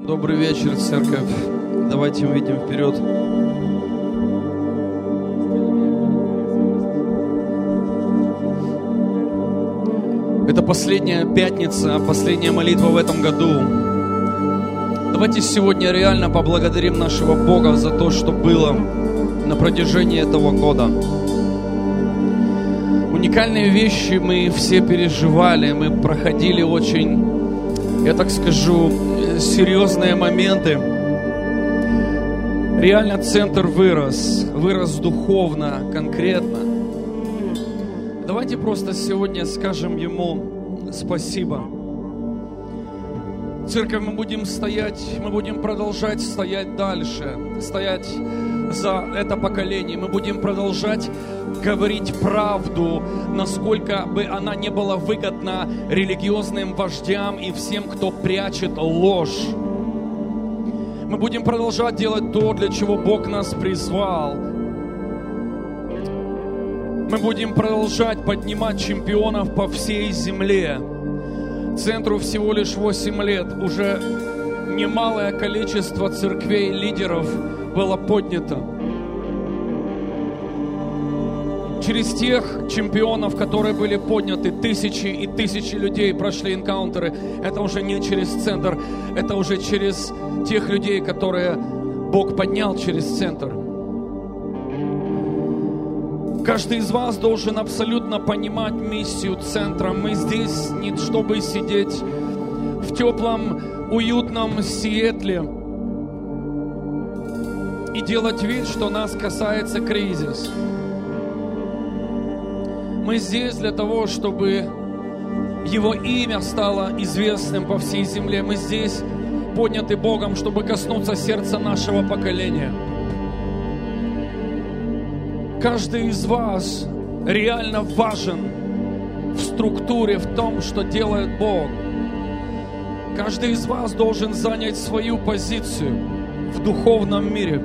Добрый вечер, церковь. Давайте увидим вперед. Это последняя пятница, последняя молитва в этом году. Давайте сегодня реально поблагодарим нашего Бога за то, что было на протяжении этого года. Уникальные вещи мы все переживали, мы проходили очень, я так скажу, серьезные моменты. Реально центр вырос духовно, конкретно. Давайте просто сегодня скажем Ему спасибо. Церковь, мы будем стоять, мы будем продолжать стоять дальше, стоять за это поколение. Мы будем продолжать говорить правду, насколько бы она не была выгодна религиозным вождям и всем, кто прячет ложь. Мы будем продолжать делать то, для чего Бог нас призвал. Мы будем продолжать поднимать чемпионов по всей земле. Центру всего лишь 8 лет. Уже немалое количество церквей, лидеров было поднято. Через тех чемпионов, которые были подняты, тысячи и тысячи людей прошли энкаунтеры. Это уже не через центр, это уже через тех людей, которые Бог поднял через центр. Каждый из вас должен абсолютно понимать миссию центра. Мы здесь не чтобы сидеть в теплом, уютном Сиэтле и делать вид, что нас касается кризис. Мы здесь для того, чтобы Его имя стало известным по всей земле. Мы здесь подняты Богом, чтобы коснуться сердца нашего поколения. Каждый из вас реально важен в структуре, в том, что делает Бог. Каждый из вас должен занять свою позицию в духовном мире.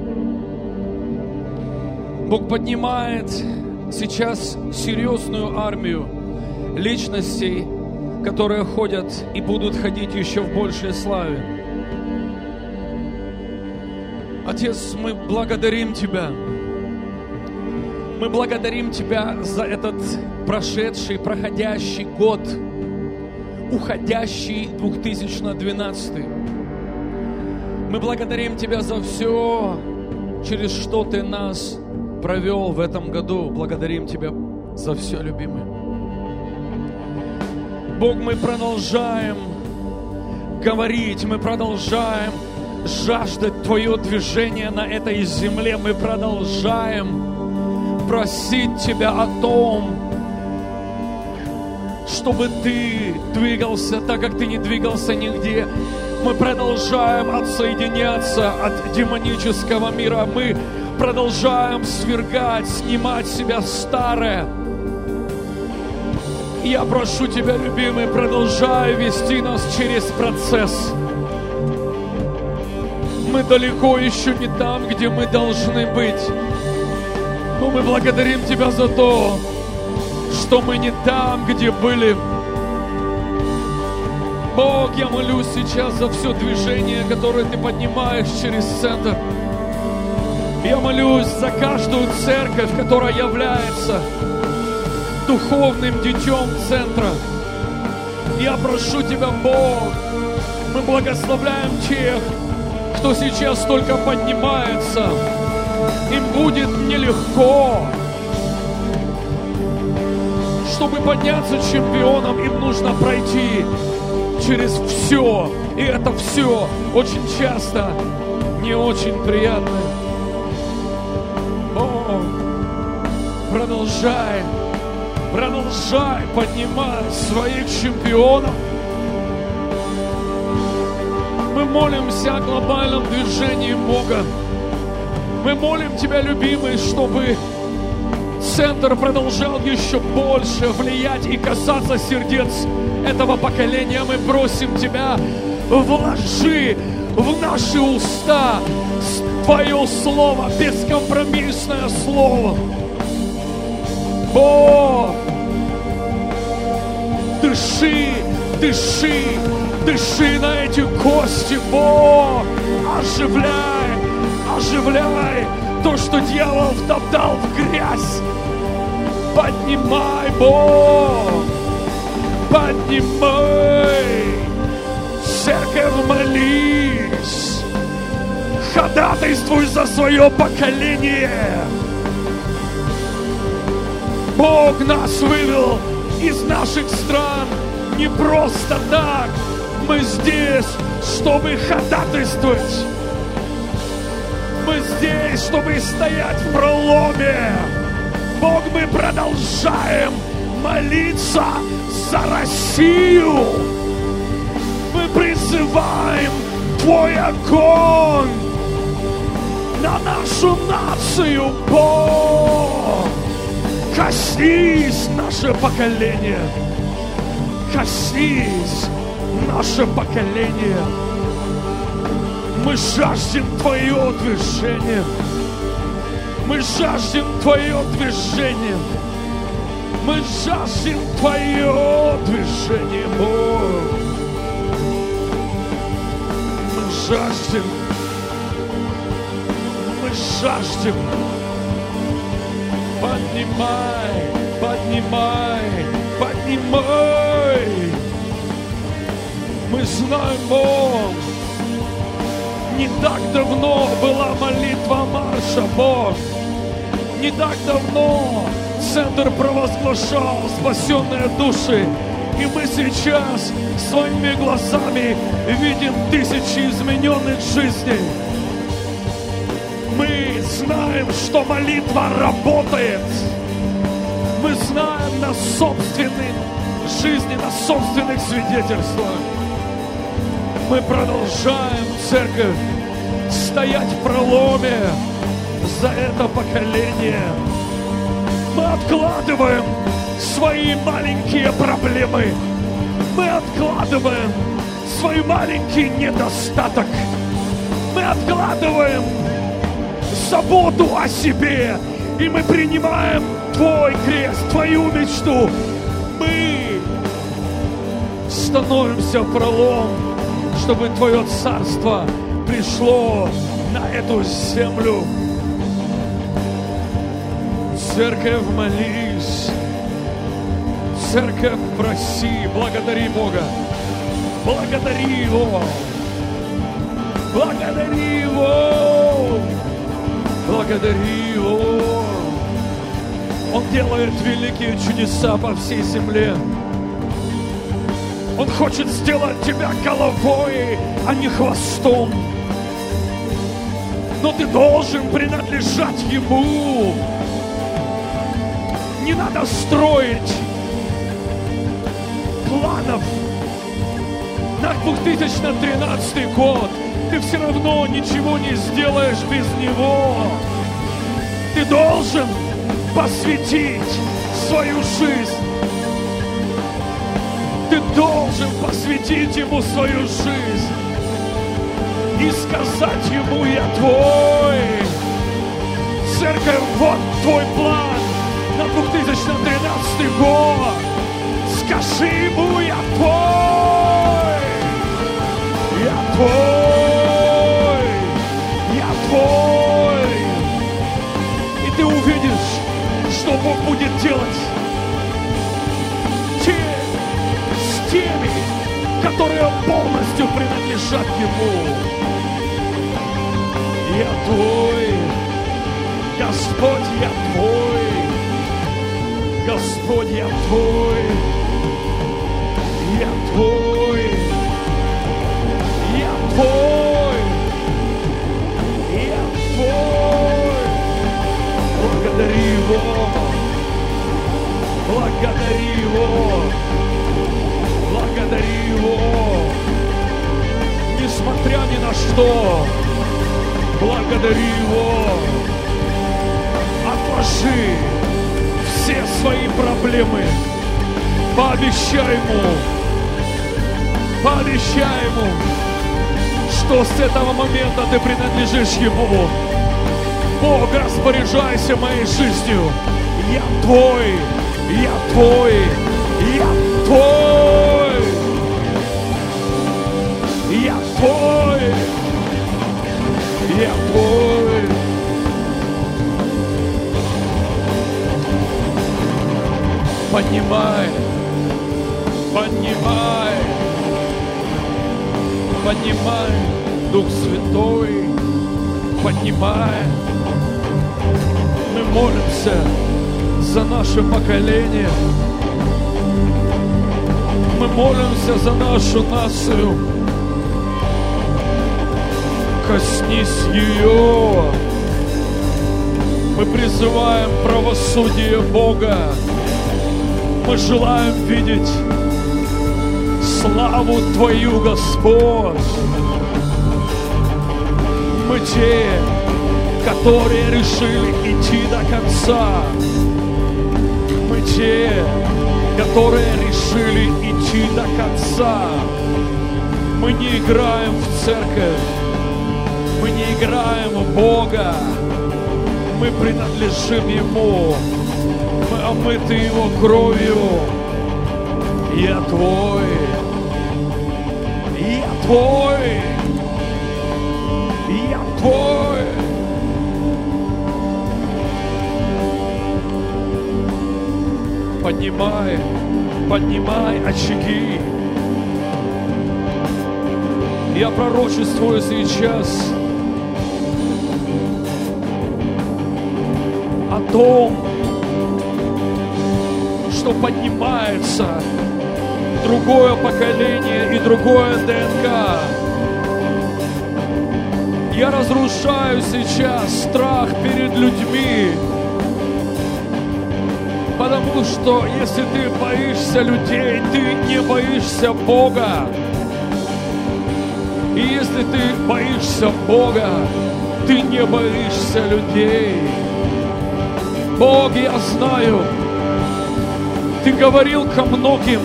Бог поднимает сейчас серьезную армию личностей, которые ходят и будут ходить еще в большей славе. Отец, мы благодарим Тебя. Мы благодарим Тебя за этот прошедший, проходящий год, уходящий 2012. Мы благодарим Тебя за все, через что Ты нас провел в этом году. Благодарим Тебя за все, любимый. Бог, мы продолжаем говорить, мы продолжаем жаждать Твое движение на этой земле. Мы продолжаем просить Тебя о том, чтобы Ты двигался так, как Ты не двигался нигде. Мы продолжаем отсоединяться от демонического мира. Мы продолжаем свергать, снимать с себя старое. И я прошу Тебя, любимый, продолжай вести нас через процесс. Мы далеко еще не там, где мы должны быть. Но мы благодарим Тебя за то, что мы не там, где были. Бог, я молюсь сейчас за все движение, которое Ты поднимаешь через центр. Я молюсь за каждую церковь, которая является духовным детем центра. Я прошу Тебя, Бог, мы благословляем тех, кто сейчас только поднимается. Им будет нелегко. Чтобы подняться чемпионом, им нужно пройти через все. И это все очень часто не очень приятно. О, продолжай поднимать своих чемпионов. Мы молимся о глобальном движении Бога. Мы молим Тебя, любимый, чтобы центр продолжал еще больше влиять и касаться сердец этого поколения. Мы просим Тебя, вложи в наши уста Твое слово, бескомпромиссное слово. Бог, дыши, Дыши на эти кости, Бог. Оживляй, оживляй то, что дьявол втоптал в грязь. Поднимай, Бог, поднимай. Церковь, молись. Ходатайствуй за свое поколение. Бог нас вывел из наших стран не просто так. Мы здесь, чтобы ходатайствовать. Мы здесь, чтобы стоять в проломе. Бог, мы продолжаем молиться за Россию. Мы призываем Твой огонь на нашу нацию, Бог. Коснись наше поколение. Коснись наше поколение. Мы жаждем Твое движение. Мы жаждем Твое движение. Мы жаждем Твое движение, Бог. Мы жаждем. Мы жаждем. Поднимай, поднимай, поднимай. Мы знаем, Бог, не так давно была молитва марша, Бог. Не так давно Центр провозглашал спасенные души. И мы сейчас своими глазами видим тысячи измененных жизней. Мы знаем, что молитва работает. Мы знаем на собственной жизни, на собственных свидетельствах. Мы продолжаем, церковь, стоять в проломе за это поколение. Мы откладываем свои маленькие проблемы. Мы откладываем свой маленький недостаток. Мы откладываем заботу о себе. И мы принимаем Твой крест, Твою мечту. Мы становимся в пролом, чтобы Твое царство пришло на эту землю. Церковь, молись. Церковь, проси, благодари Бога. Благодари Его. Благодари Его. Благодари Его. Он делает великие чудеса по всей земле. Он хочет сделать тебя головой, а не хвостом. Но ты должен принадлежать Ему. Не надо строить планов на 2013 год. Ты все равно ничего не сделаешь без Него. Ты должен посвятить свою жизнь. Ты должен посвятить Ему свою жизнь и сказать Ему: я Твой. Церковь, вот Твой план на 2013 год. Скажи Ему: я Твой. Я Твой. Я Твой. И ты увидишь, что Бог будет делать с теми, которые полностью принадлежат Ему. Я Твой, Господь, я Твой, Господь, я Твой, я Твой, я Твой, я Твой. Благодари Его, благодари Его, благодари Его. Несмотря ни на что, благодари Его. Отложи все свои проблемы. Пообещай Ему, что с этого момента ты принадлежишь Ему. Бог, распоряжайся моей жизнью. Я Твой, я Твой, я Твой. Поднимай, поднимай, поднимай, Дух Святой, поднимай. Мы молимся за наше поколение. Мы молимся за нашу нацию. Коснись ее. Мы призываем правосудие Бога. Мы желаем видеть славу Твою, Господь. Мы те, которые решили идти до конца. Мы те, которые решили идти до конца. Мы не играем в церковь. Мы не играем в Бога. Мы принадлежим Ему. Мы омыты Его кровью. Я Твой. Я Твой. Я Твой. Поднимай, поднимай очаги. Я пророчествую сейчас о том, что поднимается другое поколение и другое ДНК. Я разрушаю сейчас страх перед людьми, потому что если ты боишься людей, ты не боишься Бога. И если ты боишься Бога, ты не боишься людей. Бог, я знаю, Ты говорил ко многим,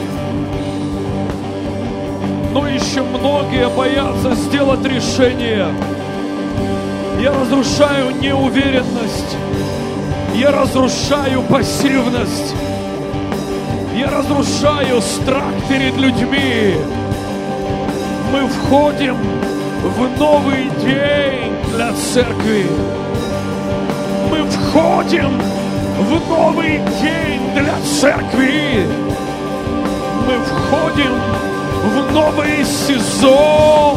но еще многие боятся сделать решение. Я разрушаю неуверенность. Я разрушаю пассивность. Я разрушаю страх перед людьми. Мы входим в новый день для церкви. Мы входим в новый день для церкви. Мы входим в новый сезон.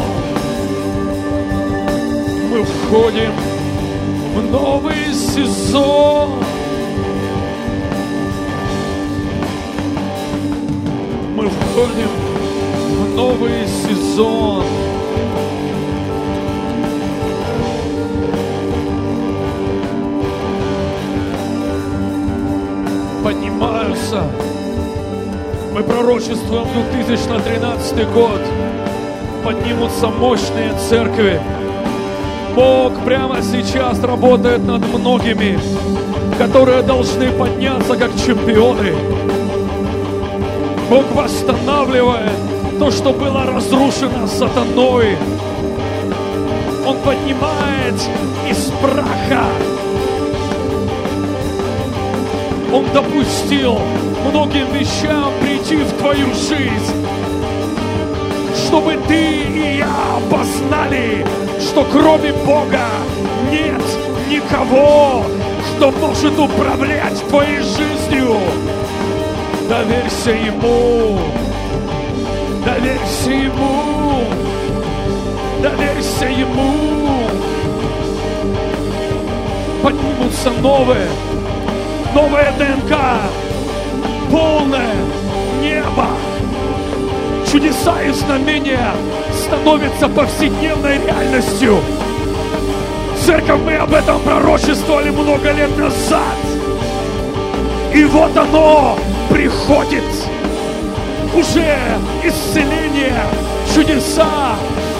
Мы входим в новый сезон. Мы входим в новый сезон. Поднимаются. Мы пророчествуем 2013 год. Поднимутся мощные церкви. Бог прямо сейчас работает над многими, которые должны подняться как чемпионы. Бог восстанавливает то, что было разрушено сатаной. Он поднимает из праха. Он допустил многим вещам прийти в твою жизнь, чтобы ты и я познали, что кроме Бога нет никого, кто может управлять твоей жизнью. Доверься Ему, доверься Ему, доверься Ему. Поднимутся новые ДНК, полное небо. Чудеса и знамения становятся повседневной реальностью. Церковь, мы об этом пророчествовали много лет назад. И вот оно приходит. Уже исцеление, чудеса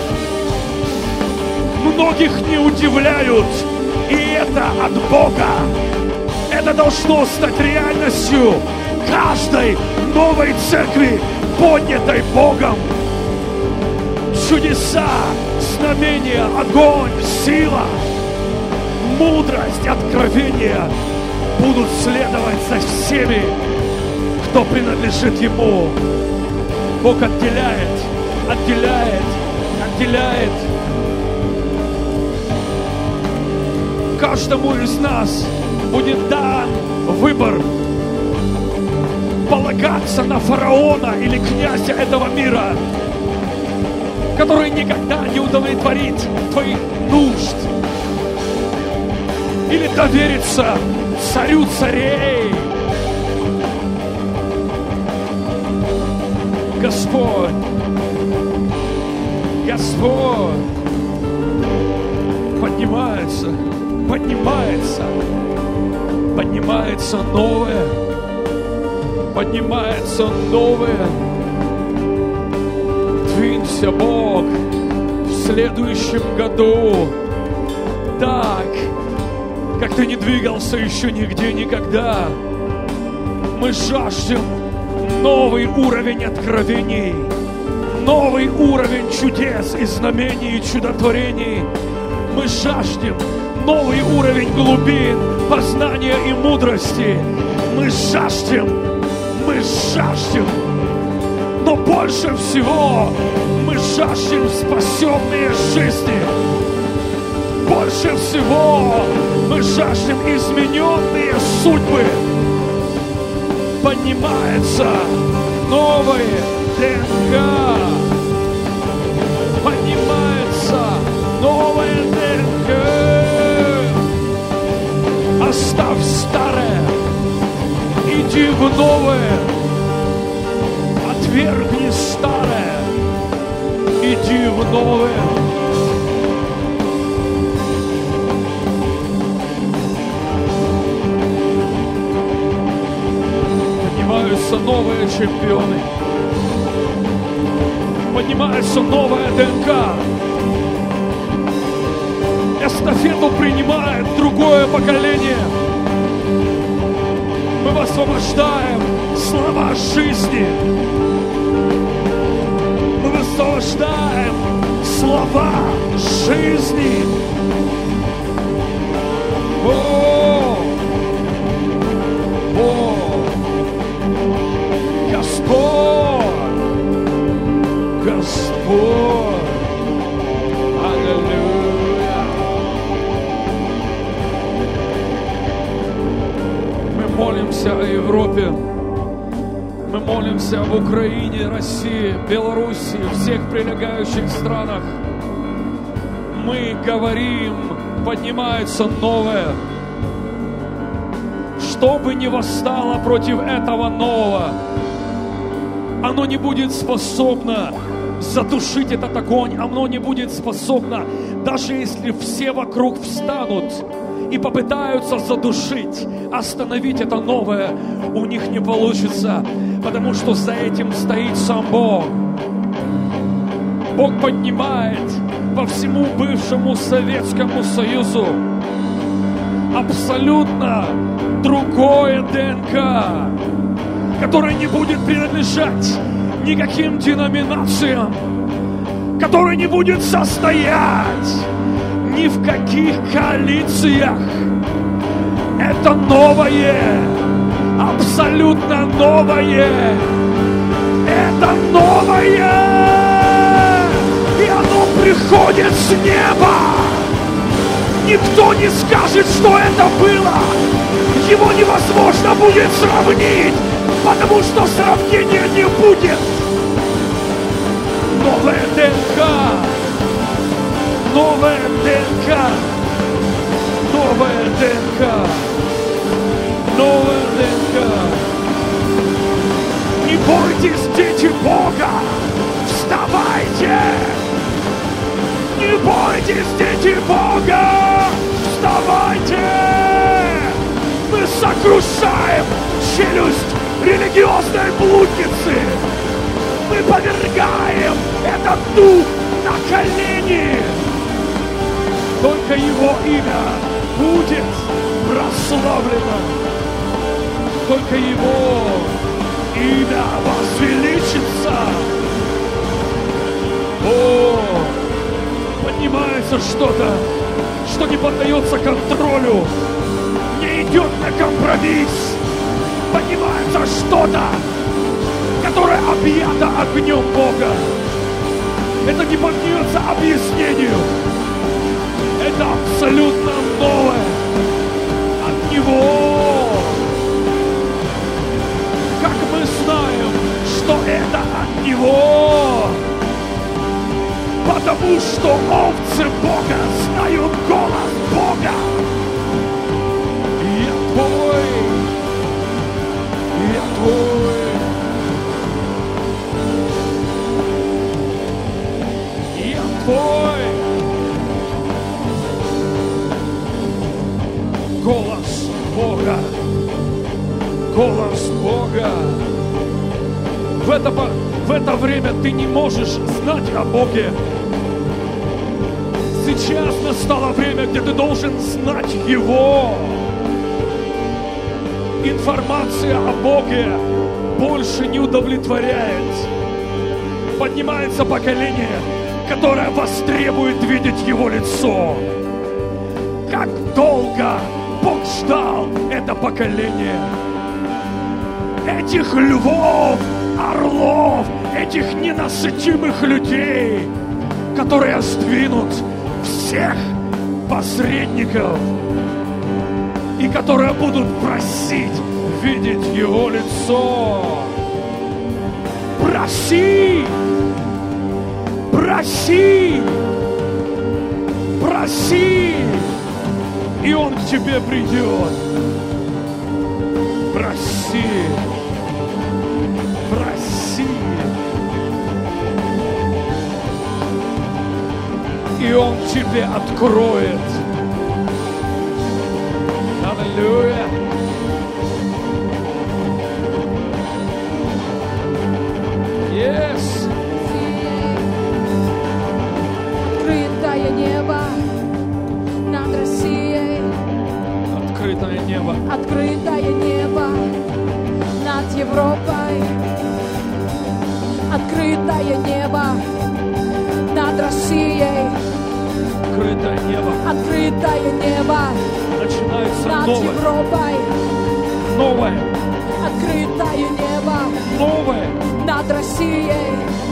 многих не удивляют. И это от Бога. Это должно стать реальностью каждой новой церкви, поднятой Богом. Чудеса, знамения, огонь, сила, мудрость, откровение будут следовать за всеми, кто принадлежит Ему. Бог отделяет. Каждому из нас будет дан выбор полагаться на фараона или князя этого мира, который никогда не удовлетворит твоих нужд, или довериться царю царей. Господь, Господь, поднимается, поднимается, поднимается новое, поднимается новое. Двинься, Бог, в следующем году так, как ты не двигался еще нигде никогда. Мы жаждем новый уровень откровений, новый уровень чудес и знамений и чудотворений. Мы жаждем новый уровень глубин, познания и мудрости. Мы жаждем, но больше всего мы жаждем спасенные жизни. Больше всего мы жаждем измененные судьбы. Поднимается новое ДНК. Поднимается новое ДНК. Оставь старое, иди в новое. Отвергни старое, иди в новое. Поднимаются новые чемпионы. Поднимается новая ДНК. Эстафету принимает другое поколение. Мы высвобождаем слова жизни. Мы высвобождаем слова жизни. О! Господь! Господь! Аллилуйя! Мы молимся о Европе. Мы молимся об Украине, России, Белоруссии, всех прилегающих странах. Мы говорим, поднимается новое. Что бы ни восстало против этого нового, оно не будет способно задушить этот огонь, оно не будет способно, даже если все вокруг встанут и попытаются задушить, остановить это новое, у них не получится, потому что за этим стоит сам Бог. Бог поднимает по всему бывшему Советскому Союзу абсолютно другое ДНК, которое не будет принадлежать никаким деноминациям, которое не будет состоять ни в каких коалициях. Это новое, абсолютно новое. Это новое, и оно приходит с неба. Никто не скажет, что это было. Его невозможно будет сравнить, потому что сравнения не будет. Новая ДНК, новая ДНК, новая ДНК, новая ДНК. Не бойтесь, дети Бога, вставайте! Не бойтесь, дети Бога, вставайте! Мы сокрушаем челюсть религиозной блудницы. Мы повергаем этот дух на колени. Только его имя будет прославлено. Только его имя возвеличится. О, поднимается что-то, что не поддается контролю, не идет на компромисс. Поднимается что-то, которое объято огнем Бога. Это не поддается объяснению. Это абсолютно новое от Него. Как мы что овцы Бога знают голос Бога. Я твой, я твой. Я твой. Голос Бога. Голос Бога. В это время ты не можешь знать о Боге. Сейчас настало время, где ты должен знать Его. Информация о Боге больше не удовлетворяет. Поднимается поколение, которое востребует видеть Его лицо. Как долго Бог ждал это поколение. Этих львов, орлов, этих ненасытимых людей, которые сдвинут всех посредников и которые будут просить видеть Его лицо. Проси! Проси! Проси! И Он к тебе придет. Проси! Проси! И Он тебе откроет. Аллилуйя! Yes! Открытое небо над Россией. Открытое небо. Открытое небо над Европой. Открытое небо над Россией. Открытое небо. Открытое небо Начинается над новое. Европой. Новое. Открытое небо Новое. над Россией.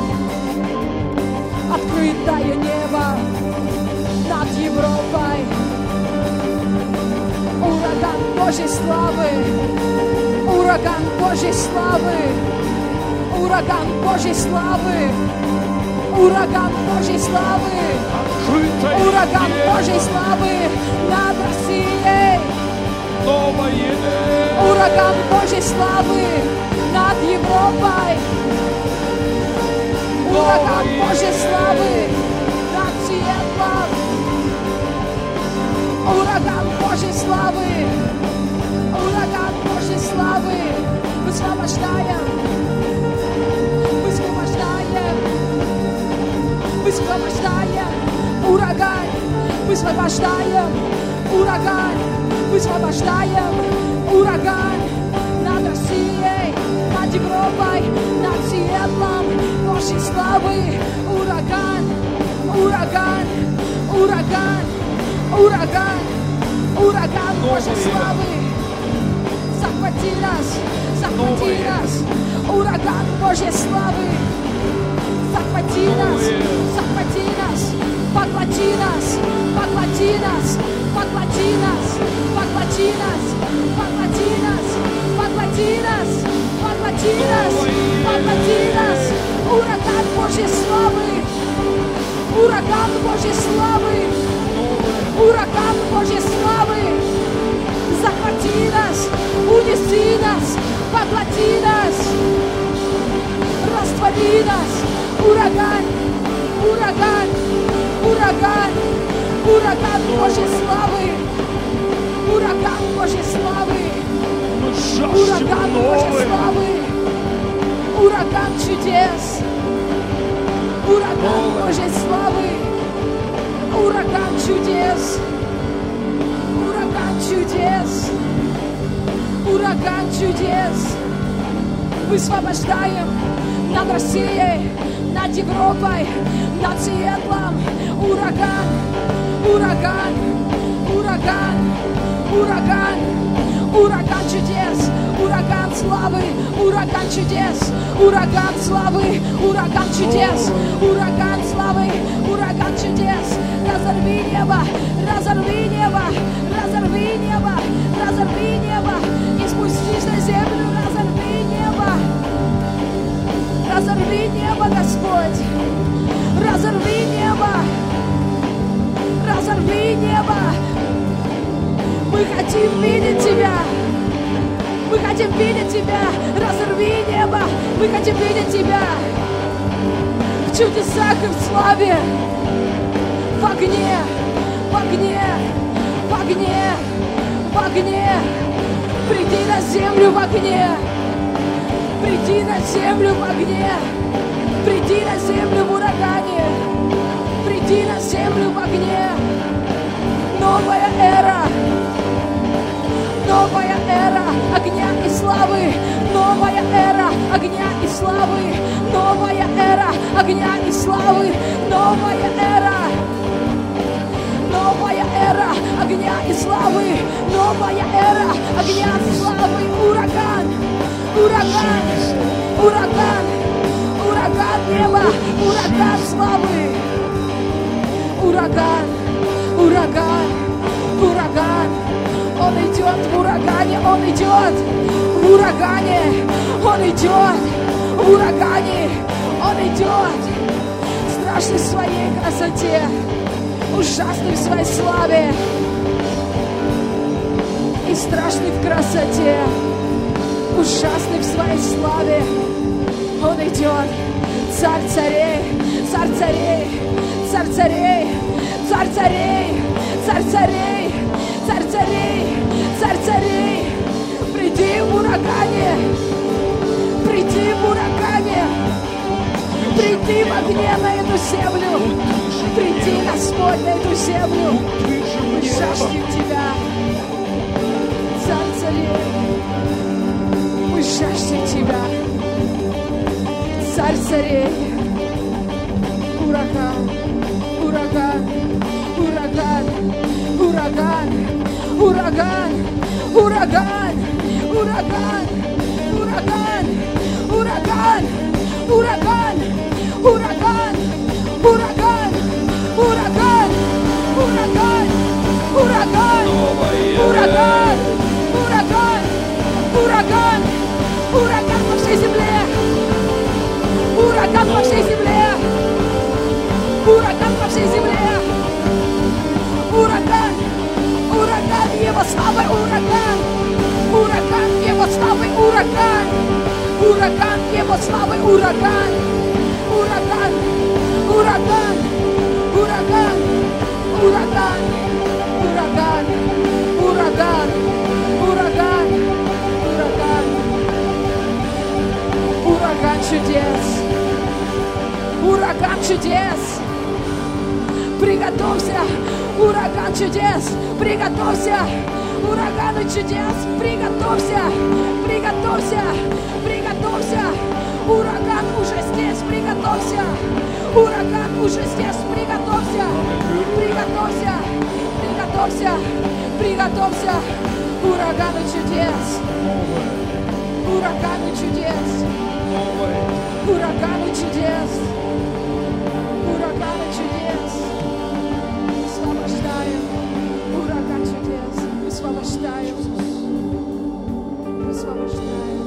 Открытое небо над Европой. Ураган Божьей славы. Ураган Божьей славы. Ураган Божьей славы. Ураган Божьей славы. Открытое Ураган небо. Божьей славы над Россией. Новое. Ураган Божьей славы над Европой. Ураган Божьей славы над Сиэтлом. Ураган Божьей славы. Ураган Божьей славы. Высвобождаем. Высвобождаем. Высвобождаем. Ураган. Высвобождаем. Ураган. Высвобождаем. Ураган над Россией, над Европой, над Сиэтлом. Божьей славы. Ураган. Ураган. Ураган. Ураган. Ураган Божьей славы. Захвати нас. Захвати нас. Ураган Божьей славы. Захвати нас. Захвати нас. Поглоти нас. Поглоти нас. Поглоти нас. Поглоти нас. Поглоти нас. Поглоти нас. Поглоти нас. Поглоти нас. Ураган Божьей славы. Ураган Божьей славы. Ураган Божьей славы. Захвати нас. Унеси нас. Поглоти нас. Раствори нас. Ураган. Ураган. Ураган. Ураган Божьей славы. Ураган Божьей славы. Мы жаждем Ураган Божьей новое. славы. Ураган чудес. Ураган Божьей славы. Ураган чудес. Ураган чудес. Ураган чудес. Высвобождаем над Россией, над Европой, над Сиэтлом. Ураган. Ураган. Ураган. Ураган. Ураган чудес. Ураган славы. Ураган чудес. Ураган славы. Ураган чудес. Ураган славы. Ураган чудес. Разорви небо. Разорви небо. Разорви небо. Разорви небо. И спустись на землю. Разорви небо. Разорви небо, Господь. Разорви небо. хотим видеть Тебя. Мы хотим видеть Тебя. Разорви небо. Мы хотим видеть Тебя. В чудесах и в славе. В огне. В огне. В огне. В огне. Приди на землю в огне. Приди на землю в огне. Приди на землю в урагане. Приди на землю в огне. Новая эра. Новая эра огня и славы. Новая эра огня и славы. Новая эра огня и славы. Новая эра. Новая эра огня и славы. Новая эра огня и славы. Ураган. Ураган. Ураган. Ураган неба. Ураган славы. Ураган. Ураган. Ураган. Он идет в урагане. Он идет в урагане. Он идет в урагане. Он идет. Страшный в своей красоте. Ужасный в своей славе и страшный в красоте, ужасный в своей славе. Он идет, царь царей, царь царей, царь царей, царь царей, царь царей, царь царей, царь царей. Приди в урагане, приди в урагане, приди в огне на эту землю. Приди, Господь, на эту землю. Мы жаждем Тебя, царь царей. Мы жаждем Тебя, царь царей. Ураган, ураган, ураган, ураган, ураган, ураган, ураган, ураган, ураган, ураган, ураган, ураган. Ураган! Ураган! Ураган! Ураган! Ураган! Ураган! Ураган по всей земле! Ураган по всей земле! Ураган по всей земле! Ураган! Ураган его славы! Ураган! Ураган его славы! Ураган! Ураган его славы! Ураган! Ураган! Ураган! Ураган, ураган, ураган, ураган, ураган, ураган, ураган чудес, ураган чудес. Приготовься, ураган чудес, приготовься, урагану чудес, приготовься, приготовься, приготовься. Ураган уже здесь, приготовься. Ураган уже здесь, приготовься. Приготовься, приготовься, приготовься. Урагану чудес. Урагану чудес. Урагану чудес. Урагану чудес. Высвобождаем. Ураган чудес. Высвобождаем. Высвобождаем.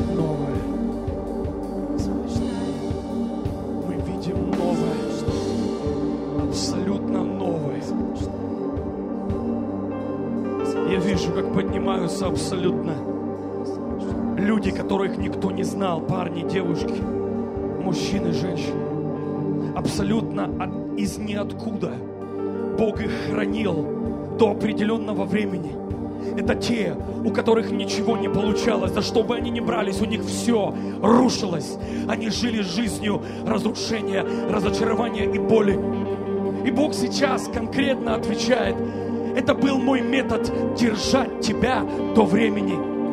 Как поднимаются абсолютно люди, которых никто не знал, парни, девушки, мужчины, женщины, абсолютно из ниоткуда Бог их хранил до определенного времени. Это те, у которых ничего не получалось, за что бы они ни брались, у них все рушилось. Они жили жизнью разрушения, разочарования и боли. И Бог сейчас конкретно отвечает: это был мой метод держать тебя до времени.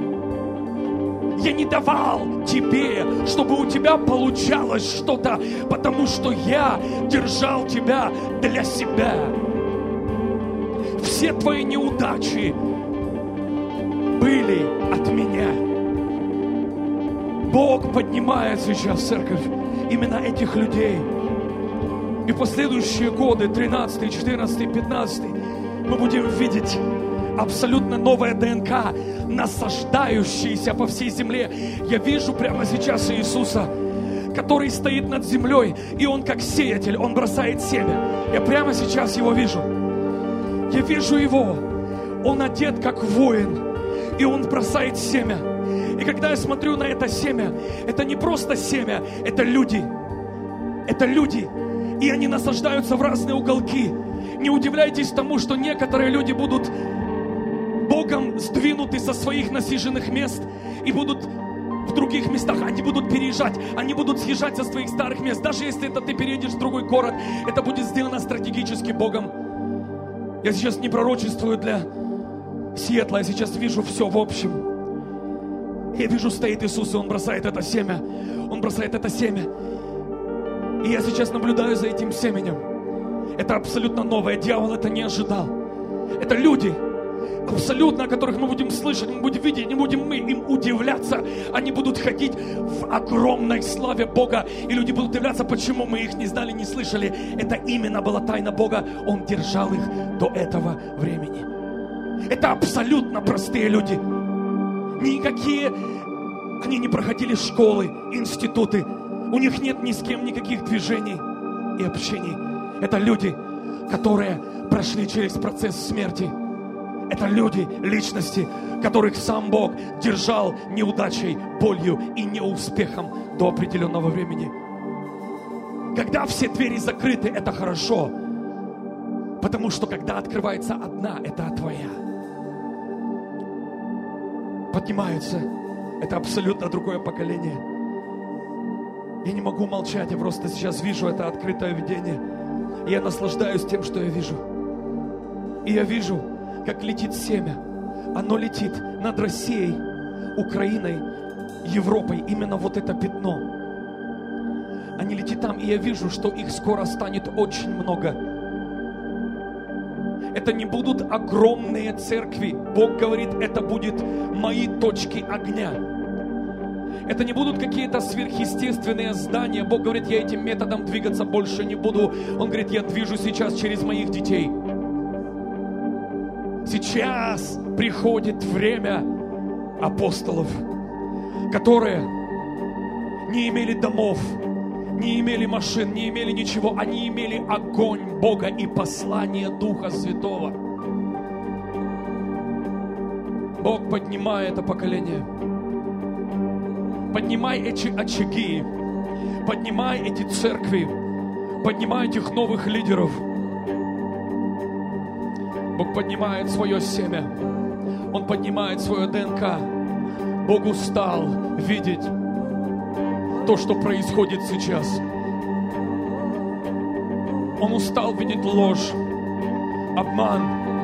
Я не давал тебе, чтобы у тебя получалось что-то, потому что я держал тебя для себя. Все твои неудачи были от меня. Бог поднимает сейчас, церковь, именно этих людей. И последующие годы, 13, 14, 15, мы будем видеть абсолютно новая ДНК, насаждающаяся по всей земле. Я вижу прямо сейчас Иисуса, который стоит над землей, и Он как сеятель, Он бросает семя. Я прямо сейчас Его вижу. Я вижу Его. Он одет как воин. И Он бросает семя. И когда я смотрю на это семя, это не просто семя, это люди. Это люди. И они насаждаются в разные уголки. Не удивляйтесь тому, что некоторые люди будут Богом сдвинуты со своих насиженных мест и будут в других местах. Они будут переезжать, они будут съезжать со своих старых мест. Даже если это ты переедешь в другой город, это будет сделано стратегически Богом. Я сейчас не пророчествую для Сиэтла, я сейчас вижу все в общем. Я вижу, стоит Иисус, и Он бросает это семя. Он бросает это семя. И я сейчас наблюдаю за этим семенем. Это абсолютно новое. Дьявол это не ожидал. Это люди, абсолютно, о которых мы будем слышать, мы будем видеть, не будем мы им удивляться. Они будут ходить в огромной славе Бога. И люди будут удивляться, почему мы их не знали, не слышали. Это именно была тайна Бога. Он держал их до этого времени. Это абсолютно простые люди. Никакие, они не проходили школы, институты. У них нет ни с кем никаких движений и общений. Это люди, которые прошли через процесс смерти. Это люди, личности, которых сам Бог держал неудачей, болью и неуспехом до определенного времени. Когда все двери закрыты, это хорошо. Потому что когда открывается одна, это твоя. Поднимаются. Это абсолютно другое поколение. Я не могу молчать, я просто сейчас вижу это открытое видение. И я наслаждаюсь тем, что я вижу. И я вижу, как летит семя. Оно летит над Россией, Украиной, Европой. Именно вот это пятно. Они летят там, и я вижу, что их скоро станет очень много. Это не будут огромные церкви. Бог говорит, это будут мои точки огня. Это не будут какие-то сверхъестественные здания. Бог говорит, я этим методом двигаться больше не буду. Он говорит, я движу сейчас через моих детей. Сейчас приходит время апостолов, которые не имели домов, не имели машин, не имели ничего. Они имели огонь Бога и послание Духа Святого. Бог, поднимай это поколение. Поднимай эти очаги, поднимай эти церкви, поднимай этих новых лидеров. Бог поднимает свое семя, Он поднимает свое ДНК. Бог устал видеть то, что происходит сейчас. Он устал видеть ложь, обман,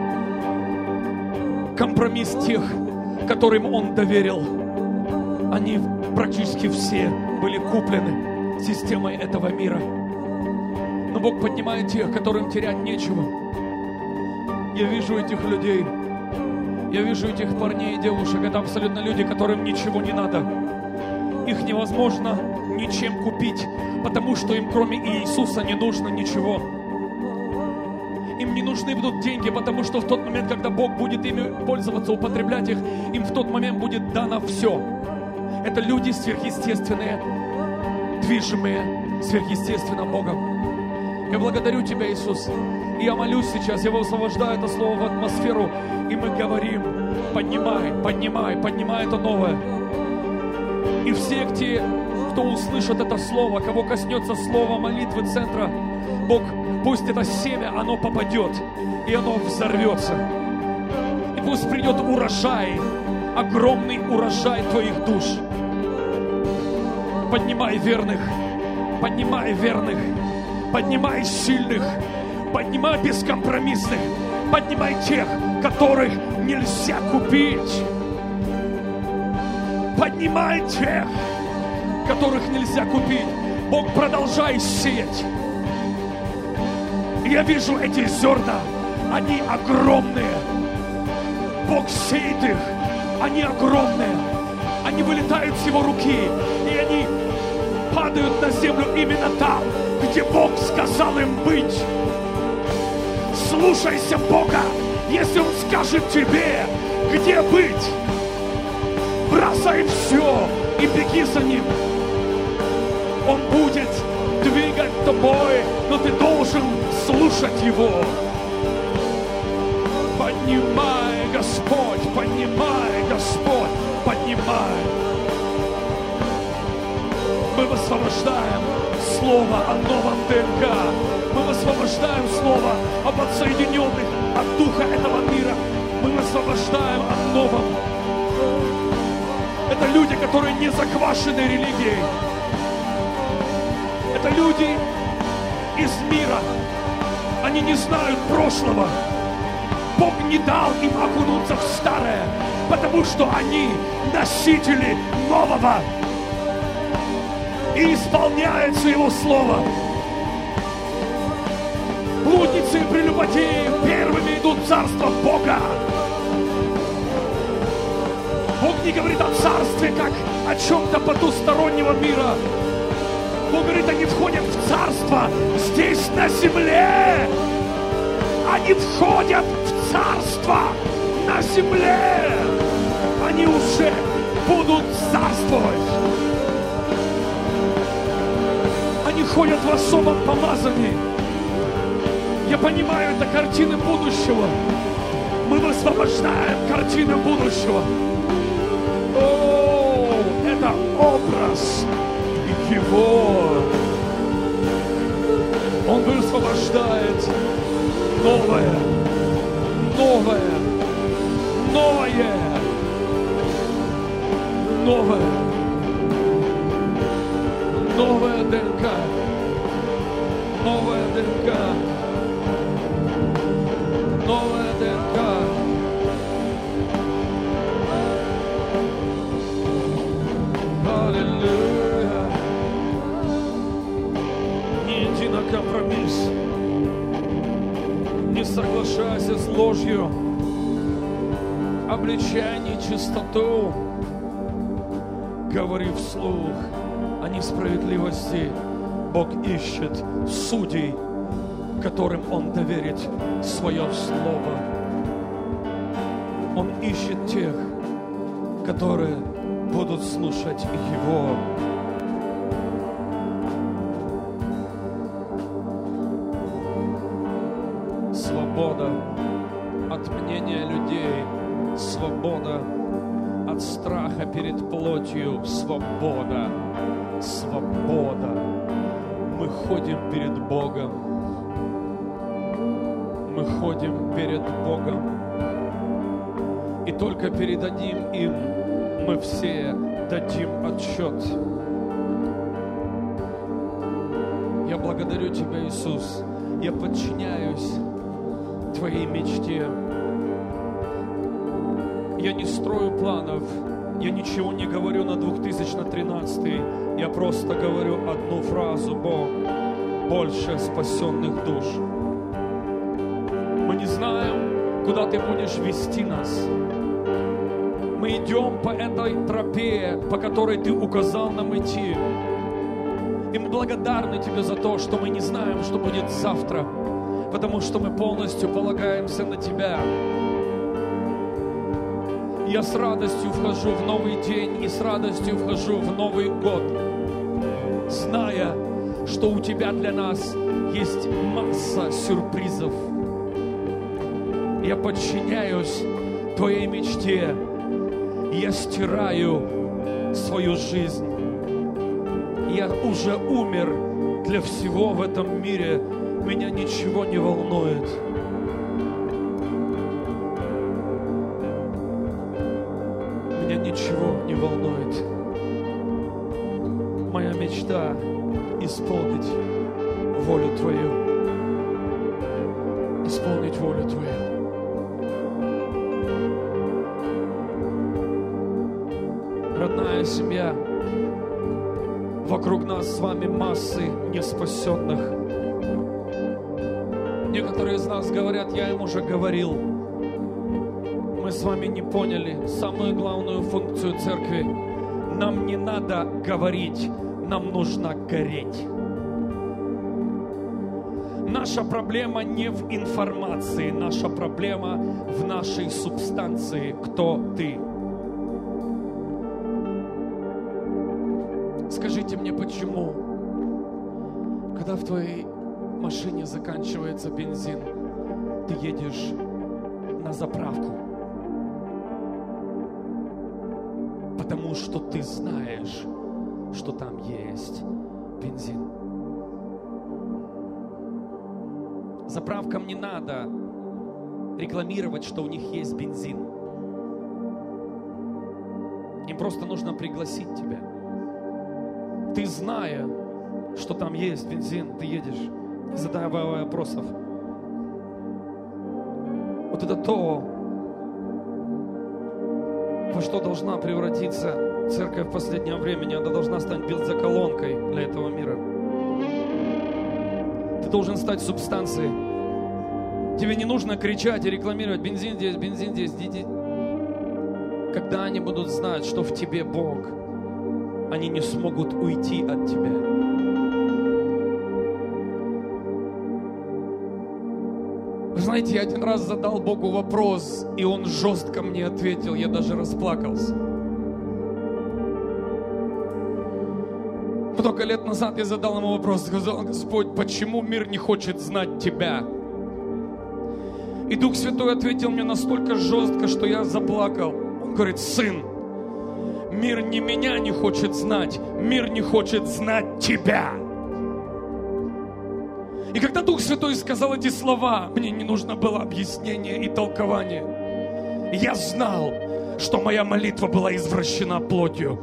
компромисс тех, которым Он доверил. Они практически все были куплены системой этого мира. Но Бог поднимает тех, которым терять нечего. Я вижу этих людей. Я вижу этих парней и девушек. Это абсолютно люди, которым ничего не надо. Их невозможно ничем купить, потому что им кроме Иисуса не нужно ничего. Им не нужны будут деньги, потому что в тот момент, когда Бог будет ими пользоваться, употреблять их, им в тот момент будет дано все. Это люди сверхъестественные, движимые сверхъестественным Богом. Я благодарю Тебя, Иисус. И я молюсь сейчас, я высвобождаю это слово в атмосферу, и мы говорим, поднимай, поднимай, поднимай это новое. И все те, кто услышит это слово, кого коснется слово молитвы центра, Бог, пусть это семя, оно попадет, и оно взорвется. И пусть придет урожай, огромный урожай Твоих душ. Поднимай верных, поднимай верных, поднимай сильных, поднимай бескомпромиссных, поднимай тех, которых нельзя купить. Поднимай тех, которых нельзя купить. Бог, продолжай сеять. Я вижу эти зерна, они огромные. Бог сеет их, они огромные. Они вылетают с Его руки, и они падают на землю именно там, где Бог сказал им быть. Слушайся Бога, если Он скажет тебе, где быть. Бросай все и беги за Ним. Он будет двигать тобой, но ты должен слушать Его. Поднимай, Господь, поднимай, высвобождаем слово о новом ДНК. Мы высвобождаем слово об отсоединенных от духа этого мира. Мы высвобождаем о новом. Это люди, которые не заквашены религией. Это люди из мира. Они не знают прошлого. Бог не дал им окунуться в старое, потому что они носители нового. И исполняется Его Слово. Блудницы и прелюбодеи первыми идут в Царство Бога. Бог не говорит о царстве, как о чем-то потустороннего мира. Бог говорит, они входят в Царство здесь, на земле. Они входят в Царство на земле. Они уже будут царствовать. Они ходят в особом помазании. Я понимаю, это картины будущего. Мы высвобождаем картины будущего. О, это образ Его. Он высвобождает новое, новое, новое, новое, новая ДНК, новая ДНК, новая ДНК. Аллилуйя. Не иди на компромисс. Не соглашайся с ложью. Обличай нечистоту. Говори вслух о несправедливости. Бог ищет судей, которым Он доверит свое слово. Он ищет тех, которые будут слушать Его. Свобода от мнения людей, свобода от страха перед плотью, свобода, свобода. Мы ходим перед Богом. Мы ходим перед Богом. И только передадим им, мы все дадим отчет. Я благодарю Тебя, Иисус. Я подчиняюсь Твоей мечте. Я не строю планов. Я ничего не говорю на 2013. Я просто говорю одну фразу: Бог, больше спасенных душ. Мы не знаем, куда Ты будешь вести нас. Мы идем по этой тропе, по которой Ты указал нам идти. И мы благодарны Тебе за то, что мы не знаем, что будет завтра, потому что мы полностью полагаемся на Тебя. Я с радостью вхожу в новый день и с радостью вхожу в Новый год, зная, что у Тебя для нас есть масса сюрпризов. Я подчиняюсь Твоей мечте. Я стираю свою жизнь. Я уже умер для всего в этом мире. Меня ничего не волнует. Меня ничего не волнует. Моя мечта — исполнить волю Твою. Исполнить волю Твою. Родная семья, вокруг нас с вами массы неспасенных. Некоторые из нас говорят: я им уже говорил. Мы с вами не поняли самую главную функцию церкви. Нам не надо говорить, нам нужно гореть. Наша проблема не в информации, наша проблема в нашей субстанции. Кто ты? Скажите мне, почему, когда в твоей машине заканчивается бензин, ты едешь на заправку? Потому что ты знаешь, что там есть бензин. Заправкам не надо рекламировать, что у них есть бензин. Им просто нужно пригласить тебя. Ты, зная, что там есть бензин, ты едешь, не задавая вопросов. Вот это то, во что должна превратиться церковь в последнее время. Она должна стать бензоколонкой для этого мира. Ты должен стать субстанцией. Тебе не нужно кричать и рекламировать: бензин здесь, бензин здесь. Когда они будут знать, что в тебе Бог, они не смогут уйти от тебя. Вы знаете, я один раз задал Богу вопрос, и Он жестко мне ответил, я даже расплакался. Много лет назад я задал Ему вопрос, сказал: Господь, почему мир не хочет знать Тебя? И Дух Святой ответил мне настолько жестко, что я заплакал. Он говорит: сын, мир не меня не хочет знать, мир не хочет знать тебя. И когда Дух Святой сказал эти слова, мне не нужно было объяснение и толкование. Я знал, что моя молитва была извращена плотью.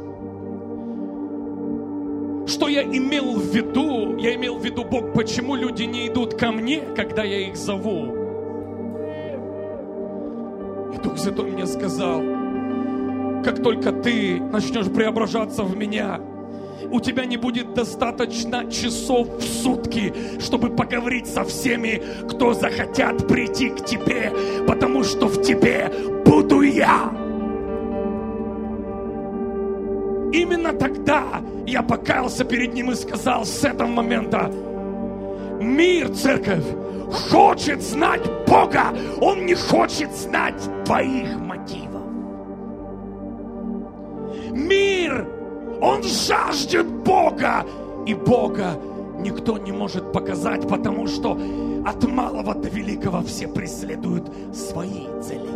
Что я имел в виду? Я имел в виду: Бог, почему люди не идут ко мне, когда я их зову? И Дух Святой мне сказал: как только ты начнешь преображаться в меня, у тебя не будет достаточно часов в сутки, чтобы поговорить со всеми, кто захотят прийти к тебе, потому что в тебе буду я. Именно тогда я покаялся перед Ним и сказал: с этого момента мир, церковь, хочет знать Бога, он не хочет знать твоих мотивов. Мир, он жаждет Бога, и Бога никто не может показать, потому что от малого до великого все преследуют свои цели.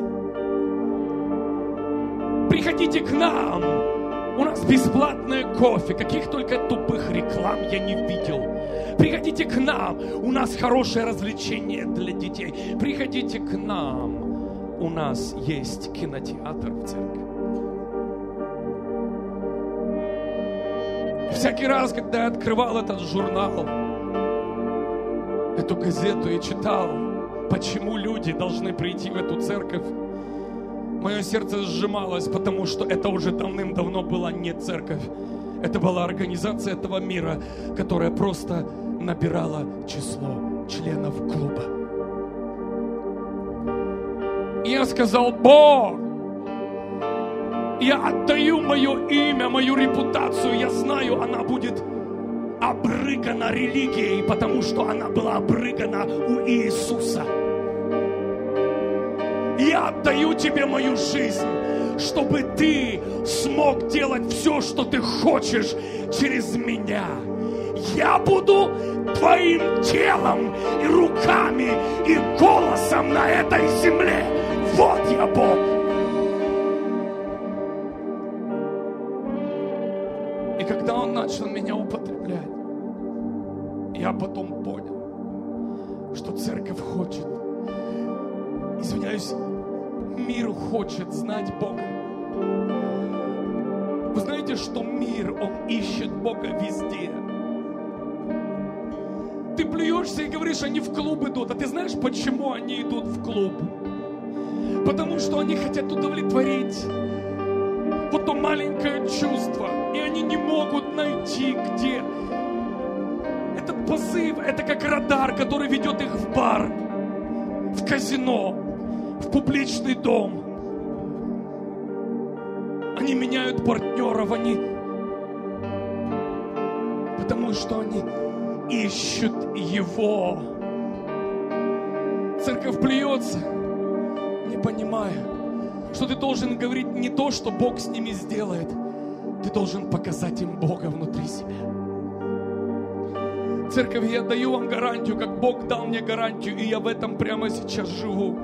Приходите к нам, у нас бесплатное кофе, каких только тупых реклам я не видел. Приходите к нам, у нас хорошее развлечение для детей. Приходите к нам, у нас есть кинотеатр в церкви. Всякий раз, когда я открывал этот журнал, эту газету и читал, почему люди должны прийти в эту церковь, мое сердце сжималось, потому что это уже давным-давно была не церковь. Это была организация этого мира, которая просто набирала число членов клуба. И я сказал: Бог, я отдаю мое имя, мою репутацию. Я знаю, она будет обрыгана религией, потому что она была обрыгана у Иисуса. Я отдаю тебе мою жизнь, чтобы ты смог делать все, что ты хочешь через меня. Я буду твоим телом и руками и голосом на этой земле. Вот я, Бог. И когда Он начал меня употреблять, я потом понял, что церковь хочет, извиняюсь, мир хочет знать Бога. Вы знаете, что мир, он ищет Бога везде. Ты плюешься и говоришь: они в клуб идут. А ты знаешь, почему они идут в клуб? Потому что они хотят удовлетворить вот то маленькое чувство. И они не могут найти, где. Этот позыв, это как радар, который ведет их в бар, в казино, в публичный дом. Они меняют партнеров, потому что они ищут Его. Церковь плюется, не понимая, что ты должен говорить не то, что Бог с ними сделает. Ты должен показать им Бога внутри себя. Церковь, я даю вам гарантию, как Бог дал мне гарантию, и я в этом прямо сейчас живу.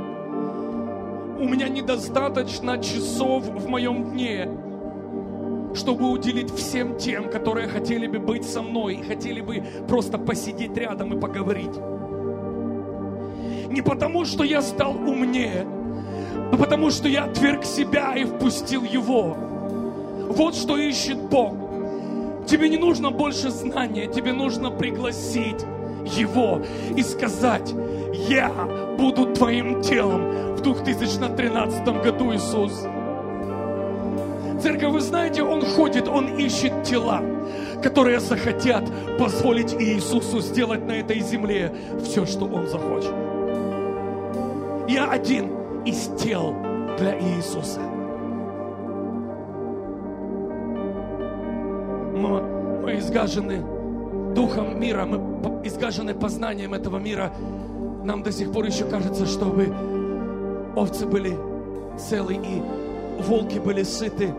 У меня недостаточно часов в моем дне, чтобы уделить всем тем, которые хотели бы быть со мной и хотели бы просто посидеть рядом и поговорить. Не потому, что я стал умнее, а потому, что я отверг себя и впустил Его. Вот что ищет Бог. Тебе не нужно больше знания, тебе нужно пригласить Его и сказать: я буду твоим телом в 2013 году, Иисус. Церковь, вы знаете, Он ходит, Он ищет тела, которые захотят позволить Иисусу сделать на этой земле все, что Он захочет. Я один из тел для Иисуса. Мы изгажены духом мира, мы изгажены познанием этого мира. Нам до сих пор еще кажется, чтобы овцы были целы и волки были сыты,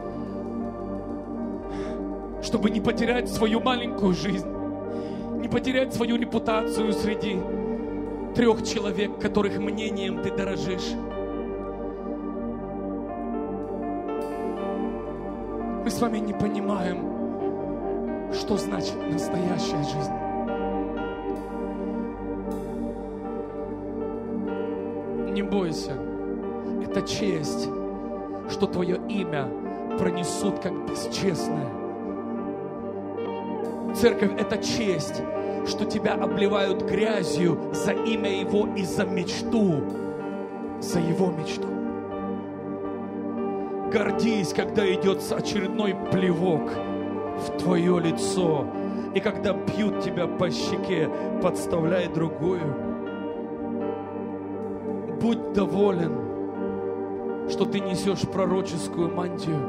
чтобы не потерять свою маленькую жизнь, не потерять свою репутацию среди 3 человек, которых мнением ты дорожишь. Мы с вами не понимаем, что значит настоящая жизнь. Не бойся, это честь, что твое имя пронесут как бесчестное. Церковь, это честь, что тебя обливают грязью за имя Его и за мечту, за Его мечту. Гордись, когда идет очередной плевок в твое лицо, и когда бьют тебя по щеке, подставляй другую. Будь доволен, что ты несешь пророческую мантию.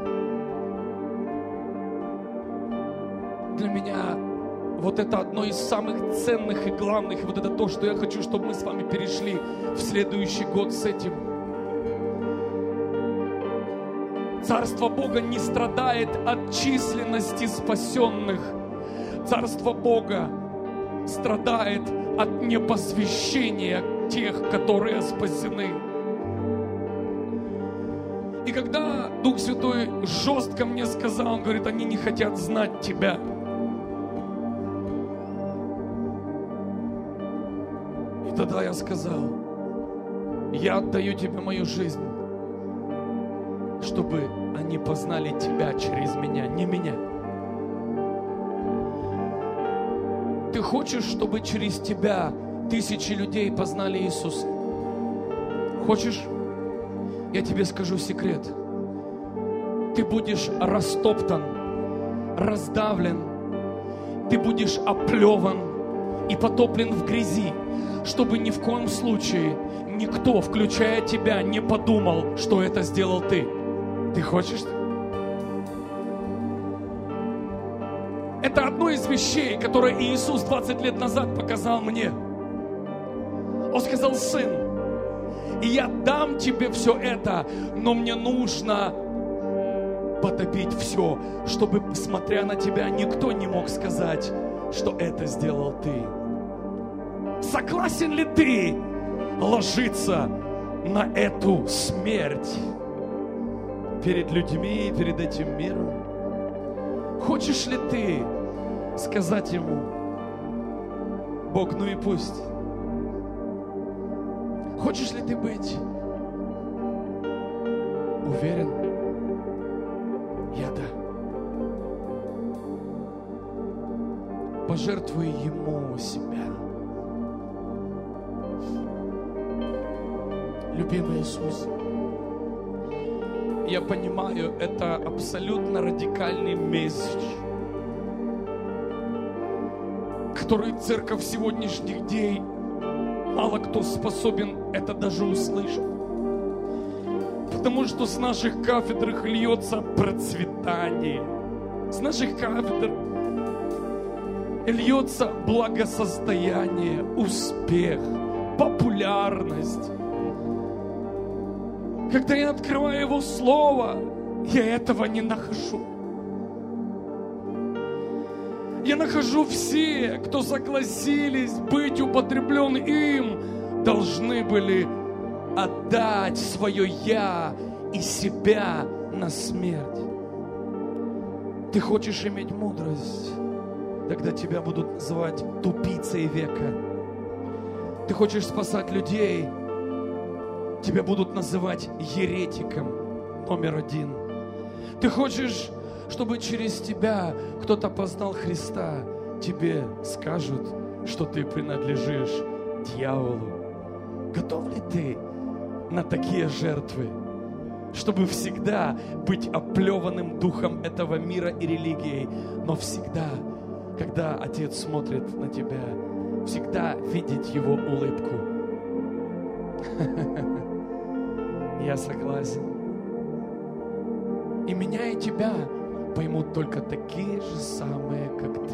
Для меня вот это одно из самых ценных и главных, и вот это то, что я хочу, чтобы мы с вами перешли в следующий год с этим. Царство Бога не страдает от численности спасенных. Царство Бога страдает от непосвящения тех, которые спасены. И когда Дух Святой жестко мне сказал, он говорит: они не хотят знать Тебя. И тогда я сказал: я отдаю Тебе мою жизнь, чтобы они познали Тебя через меня, не меня. Ты хочешь, чтобы через тебя 1000 людей познали Иисуса? Хочешь? Я тебе скажу секрет. Ты будешь растоптан, раздавлен, ты будешь оплеван и потоплен в грязи, чтобы ни в коем случае никто, включая тебя, не подумал, что это сделал ты. Ты хочешь? Это одно из вещей, которые Иисус 20 лет назад показал мне. Он сказал: сын, и я дам тебе все это, но мне нужно потопить все, чтобы, смотря на тебя, никто не мог сказать, что это сделал ты. Согласен ли ты ложиться на эту смерть перед людьми и перед этим миром? Хочешь ли ты сказать ему: Бог, ну и пусть? Хочешь ли ты быть уверен? Я да. Пожертвуй ему себя. Любимый Иисус, я понимаю, это абсолютно радикальный месседж, который церковь сегодняшних дней, мало кто способен это даже услышать. Потому что с наших кафедр льется процветание. С наших кафедр льется благосостояние, успех, популярность. Когда я открываю Его Слово, я этого не нахожу. Я нахожу все, кто согласились быть употреблен им, должны были отдать свое «я» и себя на смерть. Ты хочешь иметь мудрость, тогда тебя будут называть тупицей века. Ты хочешь спасать людей, тебя будут называть еретиком номер 1. Ты хочешь, чтобы через тебя кто-то познал Христа, тебе скажут, что ты принадлежишь дьяволу. Готов ли ты на такие жертвы, чтобы всегда быть оплеванным духом этого мира и религией, но всегда, когда Отец смотрит на тебя, всегда видеть Его улыбку? Я согласен. И меня и тебя поймут только такие же самые, как ты.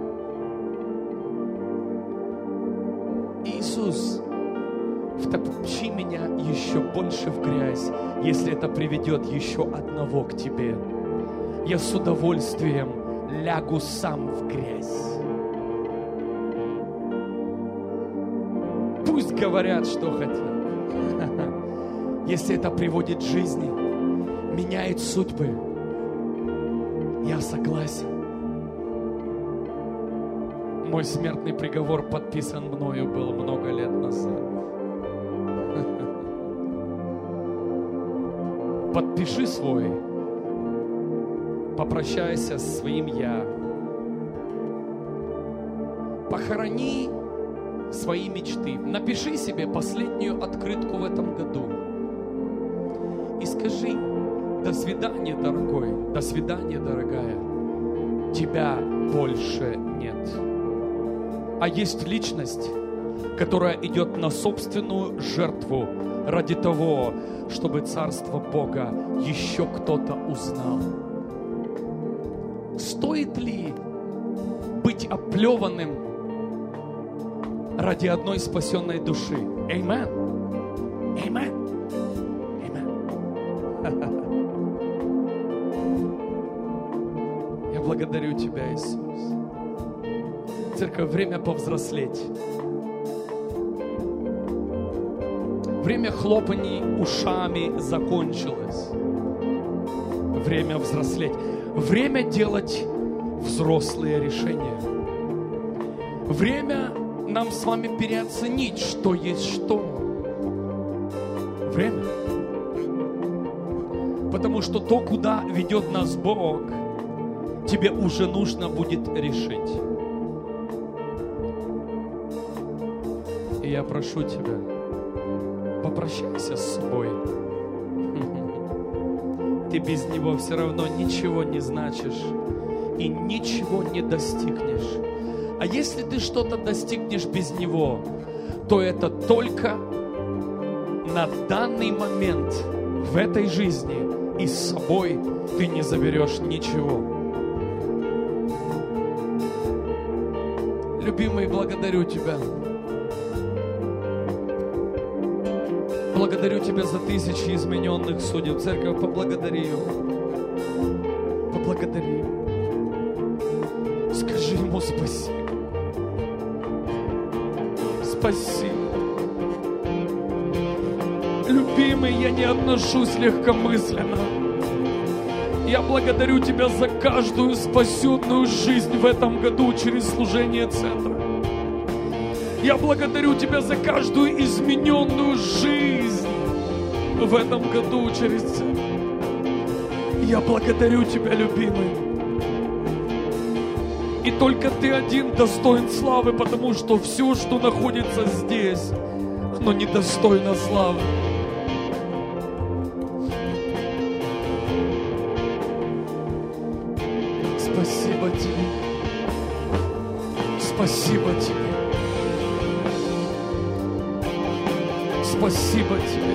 Иисус, втопчи меня еще больше в грязь, если это приведет еще одного к тебе. Я с удовольствием лягу сам в грязь. Пусть говорят, что хотят. Если это приводит к жизни, меняет судьбы, я согласен. Мой смертный приговор подписан мною был много лет назад. Подпиши свой, попрощайся со своим «я», похорони свои мечты, напиши себе последнюю открытку в этом году и скажи: до свидания, дорогой, до свидания, дорогая, тебя больше нет. А есть личность, которая идет на собственную жертву ради того, чтобы Царство Бога еще кто-то узнал. Стоит ли быть оплеванным ради одной спасенной души? Аминь. Аминь. Аминь. Я благодарю Тебя, Иисус. Церковь, время повзрослеть. Время хлопаний ушами закончилось. Время взрослеть. Время делать взрослые решения. Время нам с вами переоценить, что есть что. Время. Потому что то, куда ведет нас Бог, тебе уже нужно будет решить. И я прошу тебя, попрощайся с собой. Ты без него все равно ничего не значишь и ничего не достигнешь. А если ты что-то достигнешь без него, то это только на данный момент в этой жизни, и с собой ты не заберешь ничего. Любимый, благодарю Тебя. Благодарю Тебя за тысячи измененных судеб. Церковь, поблагодари Его. Поблагодари Его. Скажи Ему спасибо. Спасибо. Любимый, я не отношусь легкомысленно. Я благодарю Тебя за каждую спасенную жизнь в этом году через служение центра. Я благодарю Тебя за каждую измененную жизнь в этом году через церковь. Я благодарю Тебя, любимый. И только Ты один достоин славы, потому что все, что находится здесь, оно недостойно славы. Спасибо Тебе. Спасибо Тебе. Спасибо Тебе.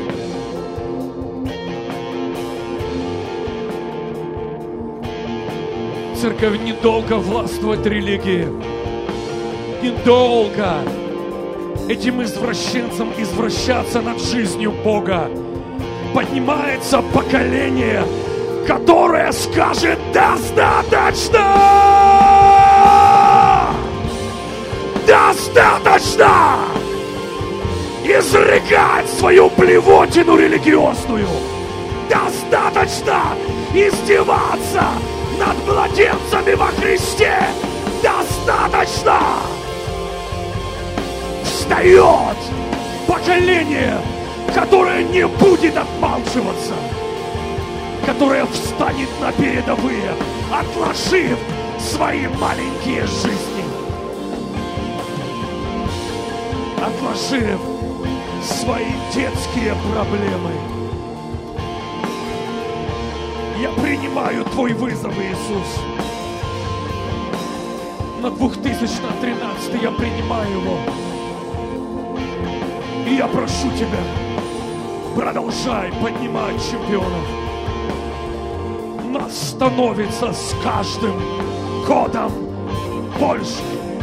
Церковь, недолго властвовать религии. Недолго этим извращенцам извращаться над жизнью Бога. Поднимается поколение, которое скажет: достаточно! Достаточно! Изрыгать свою блевотину религиозную. Достаточно издеваться над младенцами во Христе достаточно. Встает поколение, которое не будет отмалчиваться, которое встанет на передовые, отложив свои маленькие жизни, отложив свои детские проблемы. Я принимаю Твой вызов, Иисус. На 2013 я принимаю его. И я прошу Тебя, продолжай поднимать чемпионов. Нас становится с каждым годом больше.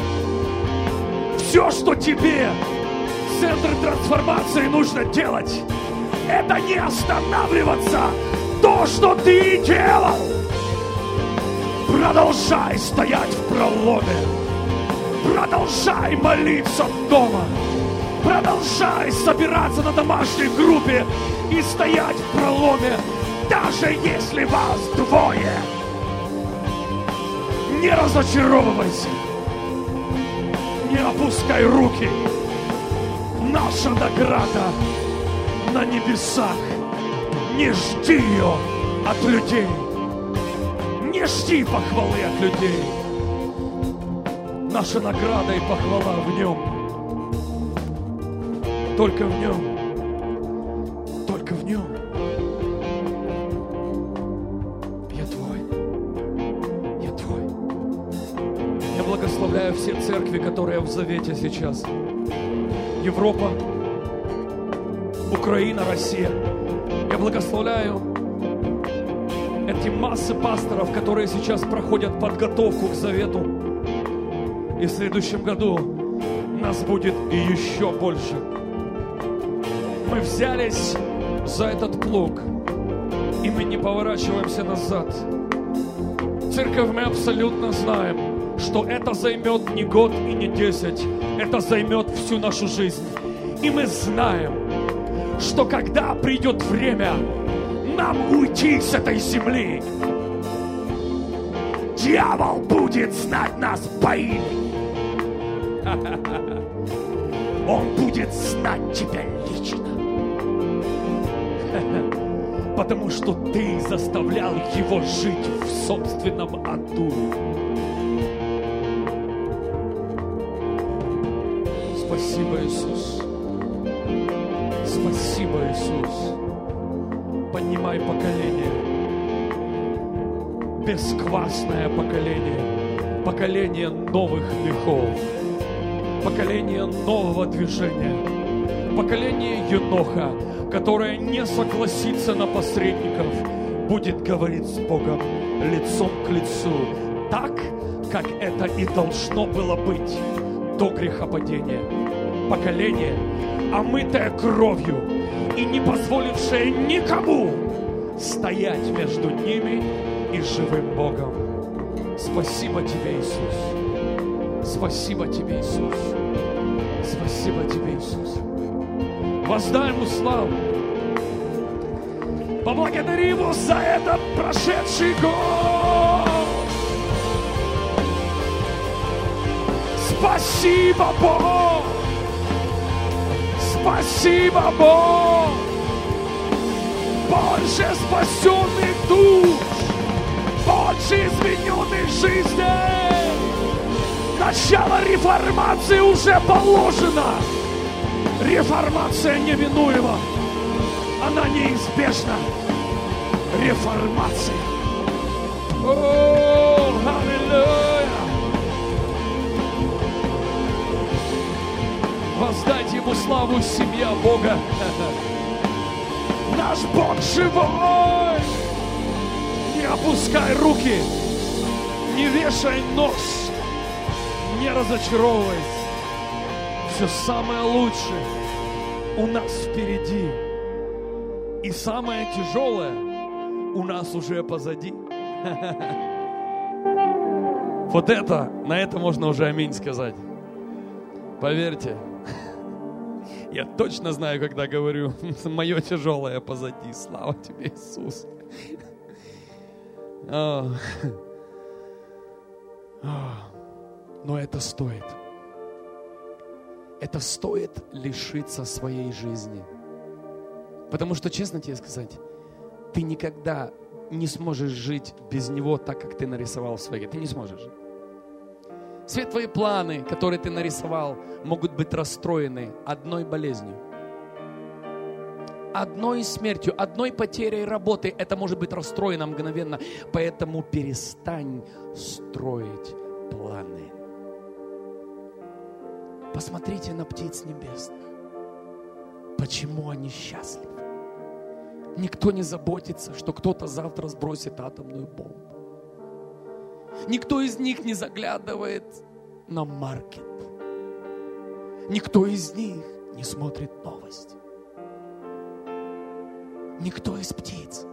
Все, что Тебе, Центр трансформации, нужно делать, это не останавливаться. То, что Ты делал, продолжай стоять в проломе, продолжай молиться дома, продолжай собираться на домашней группе и стоять в проломе, даже если вас двое. Не разочаровывайся, не опускай руки. Наша награда на небесах. Не жди ее от людей. Не жди похвалы от людей. Наша награда и похвала в Нем. Только в Нем. Только в Нем. Я Твой. Я Твой. Я благословляю все церкви, которые в завете сейчас. Европа, Украина, Россия. Я благословляю эти массы пасторов, которые сейчас проходят подготовку к завету. И в следующем году нас будет и еще больше. Мы взялись за этот плуг, и мы не поворачиваемся назад. Церковь, мы абсолютно знаем, что это займет не год и не 10, это займет всю нашу жизнь. И мы знаем, что когда придет время нам уйти с этой земли, дьявол будет знать нас по имени. Он будет знать тебя лично. Потому что ты заставлял его жить в собственном аду. Спасибо, Иисус. Спасибо, Иисус. Поднимай поколение. Бесквасное поколение. Поколение новых веков. Поколение нового движения. Поколение Еноха, которое не согласится на посредников, будет говорить с Богом лицом к лицу, так, как это и должно было быть до грехопадения. Поколение, омытое кровью и не позволившее никому стоять между ними и живым Богом. Спасибо Тебе, Иисус. Спасибо Тебе, Иисус. Спасибо Тебе, Иисус. Воздай Ему славу. Поблагодари Его за этот прошедший год. Спасибо, Бог. Спасибо, Бог. Больше спасенных душ, больше измененных жизней. Начало реформации уже положено. Реформация неминуема. Она неизбежна. Реформация. О, аллилуйя. Воздайте Ему славу, семья Бога. Наш Бог живой. Не опускай руки. Не вешай нос. Не разочаровывайся. Все самое лучшее у нас впереди. И самое тяжелое у нас уже позади. Вот это, на это можно уже аминь сказать. Поверьте. Я точно знаю, когда говорю, мое тяжелое позади. Слава Тебе, Иисус. Но это стоит. Это стоит лишиться своей жизни. Потому что, честно тебе сказать, ты никогда не сможешь жить без него так, как ты нарисовал в своей. Ты не сможешь. Все твои планы, которые ты нарисовал, могут быть расстроены одной болезнью, одной смертью, одной потерей работы. Это может быть расстроено мгновенно. Поэтому перестань строить планы. Посмотрите на птиц небесных. Почему они счастливы? Никто не заботится, что кто-то завтра сбросит атомную бомбу. Никто из них не заглядывает на маркет. Никто из них не смотрит новости. Никто из птиц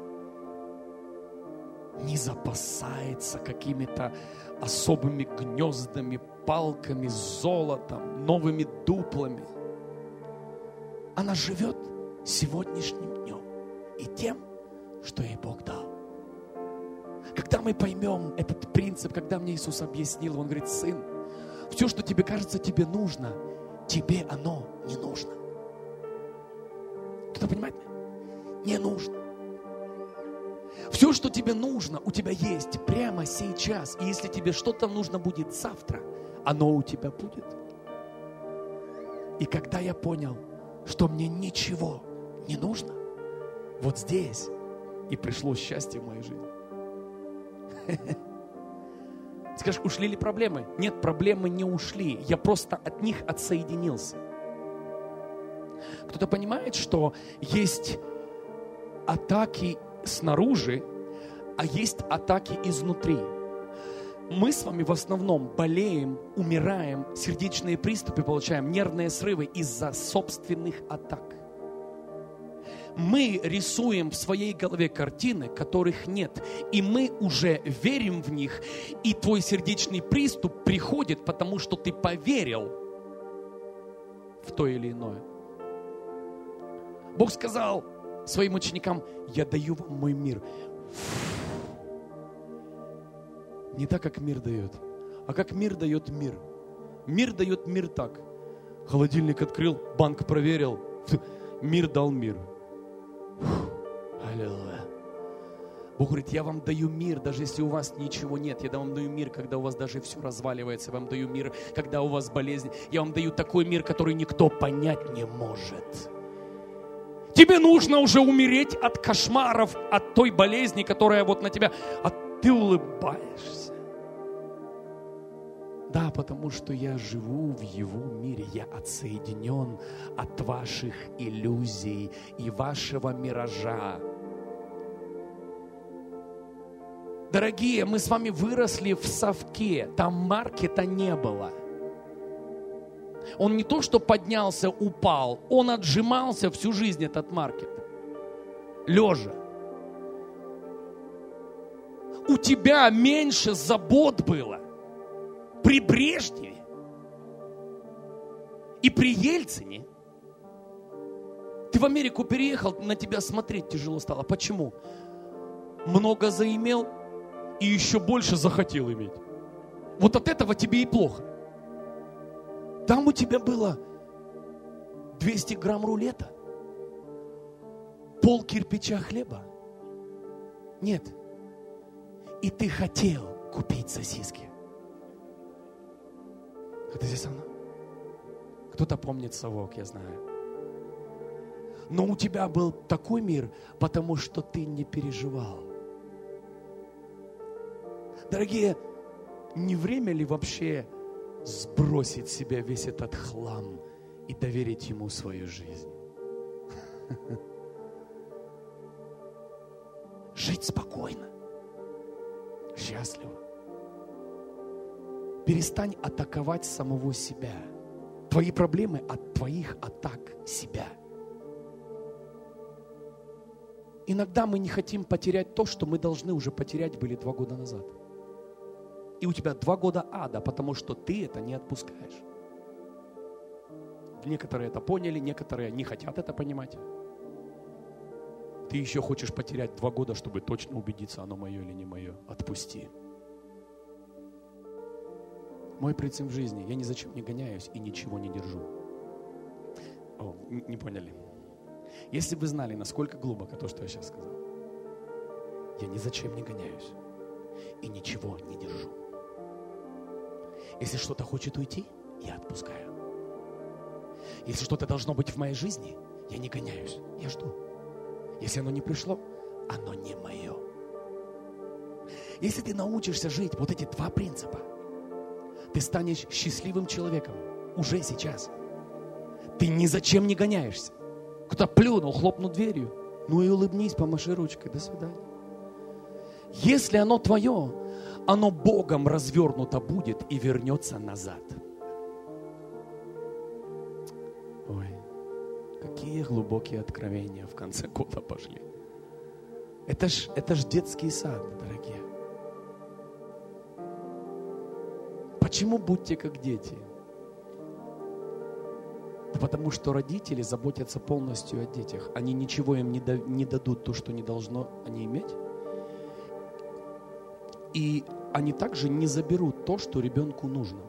не запасается какими-то особыми гнездами, палками, золотом, новыми дуплами. Она живет сегодняшним днем и тем, что ей Бог дал. Когда мы поймем этот принцип, когда мне Иисус объяснил, Он говорит: сын, все, что тебе кажется, тебе нужно, тебе оно не нужно. Кто понимает меня? Не нужно. Все, что тебе нужно, у тебя есть прямо сейчас. И если тебе что-то нужно будет завтра, оно у тебя будет. И когда я понял, что мне ничего не нужно, вот здесь и пришло счастье в мою жизнь. Скажешь, ушли ли проблемы? Нет, проблемы не ушли. Я просто от них отсоединился. Кто-то понимает, что есть атаки снаружи, а есть атаки изнутри. Мы с вами в основном болеем, умираем, сердечные приступы получаем, нервные срывы из-за собственных атак. Мы рисуем в своей голове картины, которых нет, и мы уже верим в них, и твой сердечный приступ приходит, потому что ты поверил в то или иное. Бог сказал своим ученикам: я даю вам мой мир. Не так, как мир дает, а как мир дает мир. Мир дает мир так. Холодильник открыл, банк проверил, мир дал мир. Аллилуйя. Бог говорит: я вам даю мир, даже если у вас ничего нет. Я вам даю мир, когда у вас даже все разваливается. Я вам даю мир, когда у вас болезнь. Я вам даю такой мир, который никто понять не может. Тебе нужно уже умереть от кошмаров, от той болезни, которая вот на тебя, а ты улыбаешься. Да, потому что я живу в Его мире, я отсоединен от ваших иллюзий и вашего миража. Дорогие, мы с вами выросли в совке, там маркета не было. Он не то, что поднялся, упал, он отжимался всю жизнь, этот маркет. Лежа. У тебя меньше забот было при Брежневе и при Ельцине. Ты в Америку переехал, на тебя смотреть тяжело стало. Почему? Много заимел и еще больше захотел иметь. Вот от этого тебе и плохо. Там у тебя было 200 грамм рулета, пол кирпича хлеба. Нет. И ты хотел купить сосиски. Кто здесь со мной? Кто-то помнит совок, я знаю. Но у тебя был такой мир, потому что ты не переживал. Дорогие, не время ли вообще сбросить с себя весь этот хлам и доверить Ему свою жизнь? Жить спокойно, счастливо. Перестань атаковать самого себя. Твои проблемы от твоих атак себя. Иногда мы не хотим потерять то, что мы должны уже потерять были 2 года назад. И у тебя 2 года ада, потому что ты это не отпускаешь. Некоторые это поняли, некоторые не хотят это понимать. Ты еще хочешь потерять 2 года, чтобы точно убедиться, оно мое или не мое. Отпусти. Мой принцип в жизни: я ни за чем не гоняюсь и ничего не держу. О, не поняли. Если бы знали, насколько глубоко то, что я сейчас сказал. Я ни за чем не гоняюсь и ничего не держу. Если что-то хочет уйти, я отпускаю. Если что-то должно быть в моей жизни, я не гоняюсь, я жду. Если оно не пришло, оно не мое. Если ты научишься жить вот эти 2 принципа, ты станешь счастливым человеком уже сейчас. Ты ни за чем не гоняешься. Кто-то плюнул, хлопнул дверью. Ну и улыбнись, помаши ручкой. До свидания. Если оно твое, оно Богом развернуто будет и вернется назад. Ой, какие глубокие откровения в конце года пошли. Это ж детский сад, дорогие. Почему будьте как дети? Да потому что родители заботятся полностью о детях. Они ничего им не дадут, то, что не должно они иметь. И они также не заберут то, что ребенку нужно.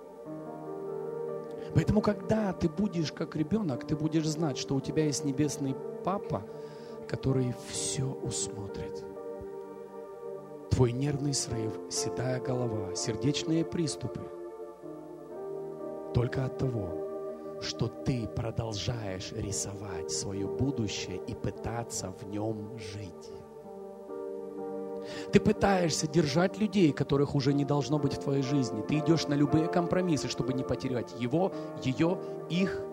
Поэтому, когда ты будешь как ребенок, ты будешь знать, что у тебя есть небесный папа, который все усмотрит. Твой нервный срыв, седая голова, сердечные приступы только от того, что ты продолжаешь рисовать свое будущее и пытаться в нем жить. Ты пытаешься держать людей, которых уже не должно быть в твоей жизни. Ты идешь на любые компромиссы, чтобы не потерять его, ее, их.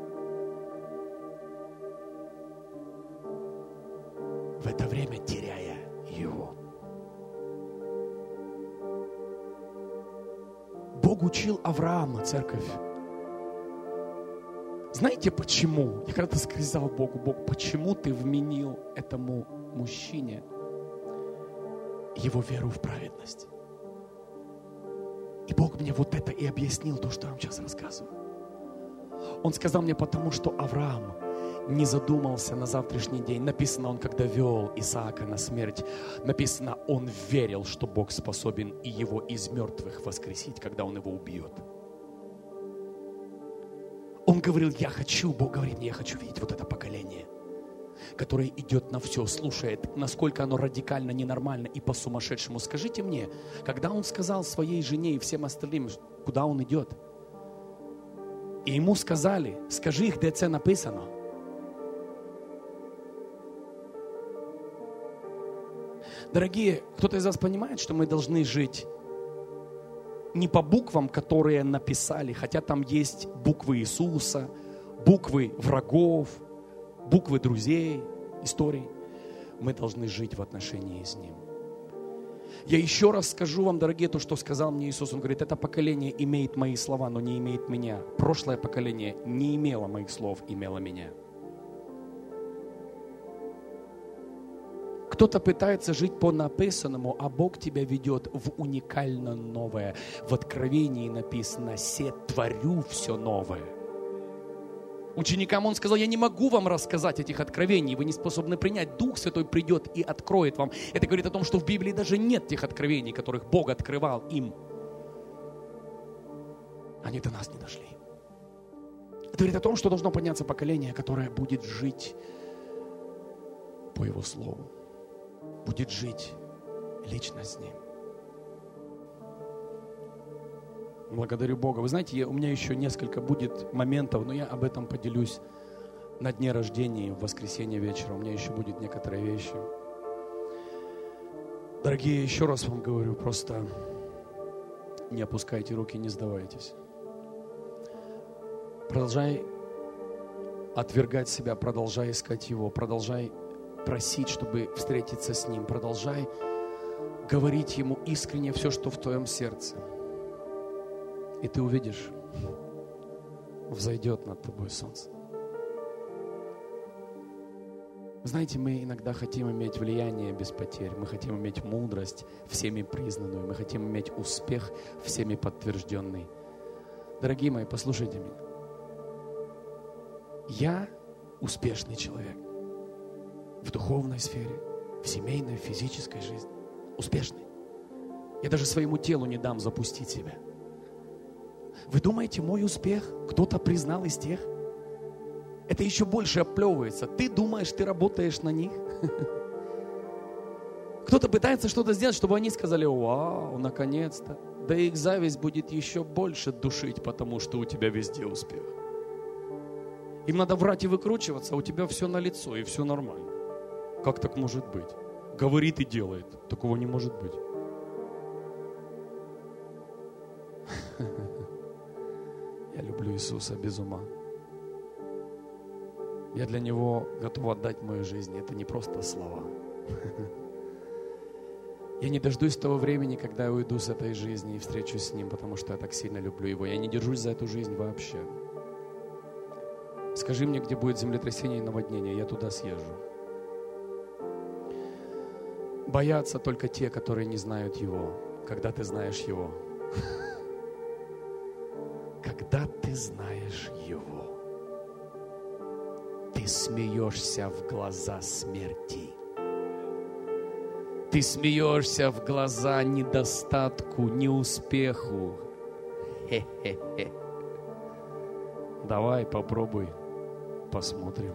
В это время теряя его. Бог учил Авраама, церковь. Знаете почему? Я когда-то сказал Богу: Бог, почему ты вменил этому мужчине его веру в праведность? И Бог мне вот это и объяснил, то, что я вам сейчас рассказываю. Он сказал мне: потому что Авраам не задумался на завтрашний день. Написано, он когда вел Исаака на смерть, написано, он верил, что Бог способен и его из мертвых воскресить, когда он его убьет. Он говорил: я хочу, Бог говорит мне, я хочу видеть вот это поколение, которое идет на все, слушает, насколько оно радикально ненормально и по-сумасшедшему. Скажите мне, когда он сказал своей жене и всем остальным, куда он идет, и ему сказали: скажи их, где это написано. Дорогие, кто-то из вас понимает, что мы должны жить не по буквам, которые написали, хотя там есть буквы Иисуса, буквы врагов, буквы друзей, историй. Мы должны жить в отношении с Ним. Я еще раз скажу вам, дорогие, то, что сказал мне Иисус. Он говорит: это поколение имеет мои слова, но не имеет меня. Прошлое поколение не имело моих слов, имело меня. Кто-то пытается жить по написанному, а Бог тебя ведет в уникально новое. В Откровении написано: «Творю все новое». Ученикам он сказал: я не могу вам рассказать этих откровений, вы не способны принять. Дух Святой придет и откроет вам. Это говорит о том, что в Библии даже нет тех откровений, которых Бог открывал им. Они до нас не дошли. Это говорит о том, что должно подняться поколение, которое будет жить по Его Слову. Будет жить лично с Ним. Благодарю Бога. Вы знаете, у меня еще несколько будет моментов, но я об этом поделюсь на дне рождения, в воскресенье вечером. У меня еще будет некоторые вещи. Дорогие, еще раз вам говорю, просто не опускайте руки, не сдавайтесь. Продолжай отвергать себя, продолжай искать Его, продолжай просить, чтобы встретиться с Ним, продолжай говорить Ему искренне все, что в твоем сердце. И ты увидишь, взойдет над тобой солнце. Знаете, мы иногда хотим иметь влияние без потерь, мы хотим иметь мудрость, всеми признанную, мы хотим иметь успех, всеми подтвержденный. Дорогие мои, послушайте меня. Я успешный человек. в духовной сфере, в семейной, в физической жизни. Успешный. Я даже своему телу не дам запустить себя. Вы думаете, мой успех кто-то признал из тех? Это еще больше оплевывается. Ты думаешь, ты работаешь на них? Кто-то пытается что-то сделать, чтобы они сказали: вау, наконец-то. Да их зависть будет еще больше душить, потому что у тебя везде успех. Им надо врать и выкручиваться, а у тебя все налицо и все нормально. Как так может быть? Говорит и делает. Такого не может быть. Я люблю Иисуса без ума. Я для Него готов отдать мою жизнь. Это не просто слова. Я не дождусь того времени, когда я уйду с этой жизни и встречусь с Ним, потому что я так сильно люблю Его. Я не держусь за эту жизнь вообще. Скажи мне, где будет землетрясение и наводнение, я туда съезжу. Боятся только те, которые не знают Его, когда ты знаешь Его. Когда ты знаешь Его, ты смеешься в глаза смерти. Ты смеешься в глаза недостатку, неуспеху. Хе-хе-хе. Давай, попробуй, посмотрим.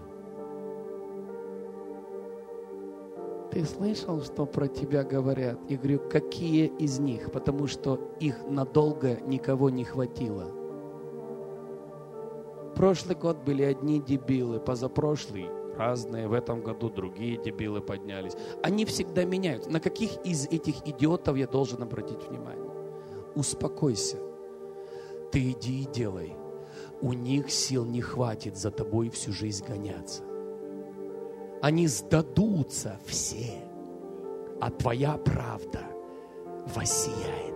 Ты слышал, что про тебя говорят? Я говорю, какие из них? Потому что их надолго никого не хватило. Прошлый год были одни дебилы, позапрошлый разные, в этом году другие дебилы поднялись. Они всегда меняются. На каких из этих идиотов я должен обратить внимание? Успокойся. Ты иди и делай. У них сил не хватит за тобой всю жизнь гоняться. Они сдадутся все, а твоя правда воссияет.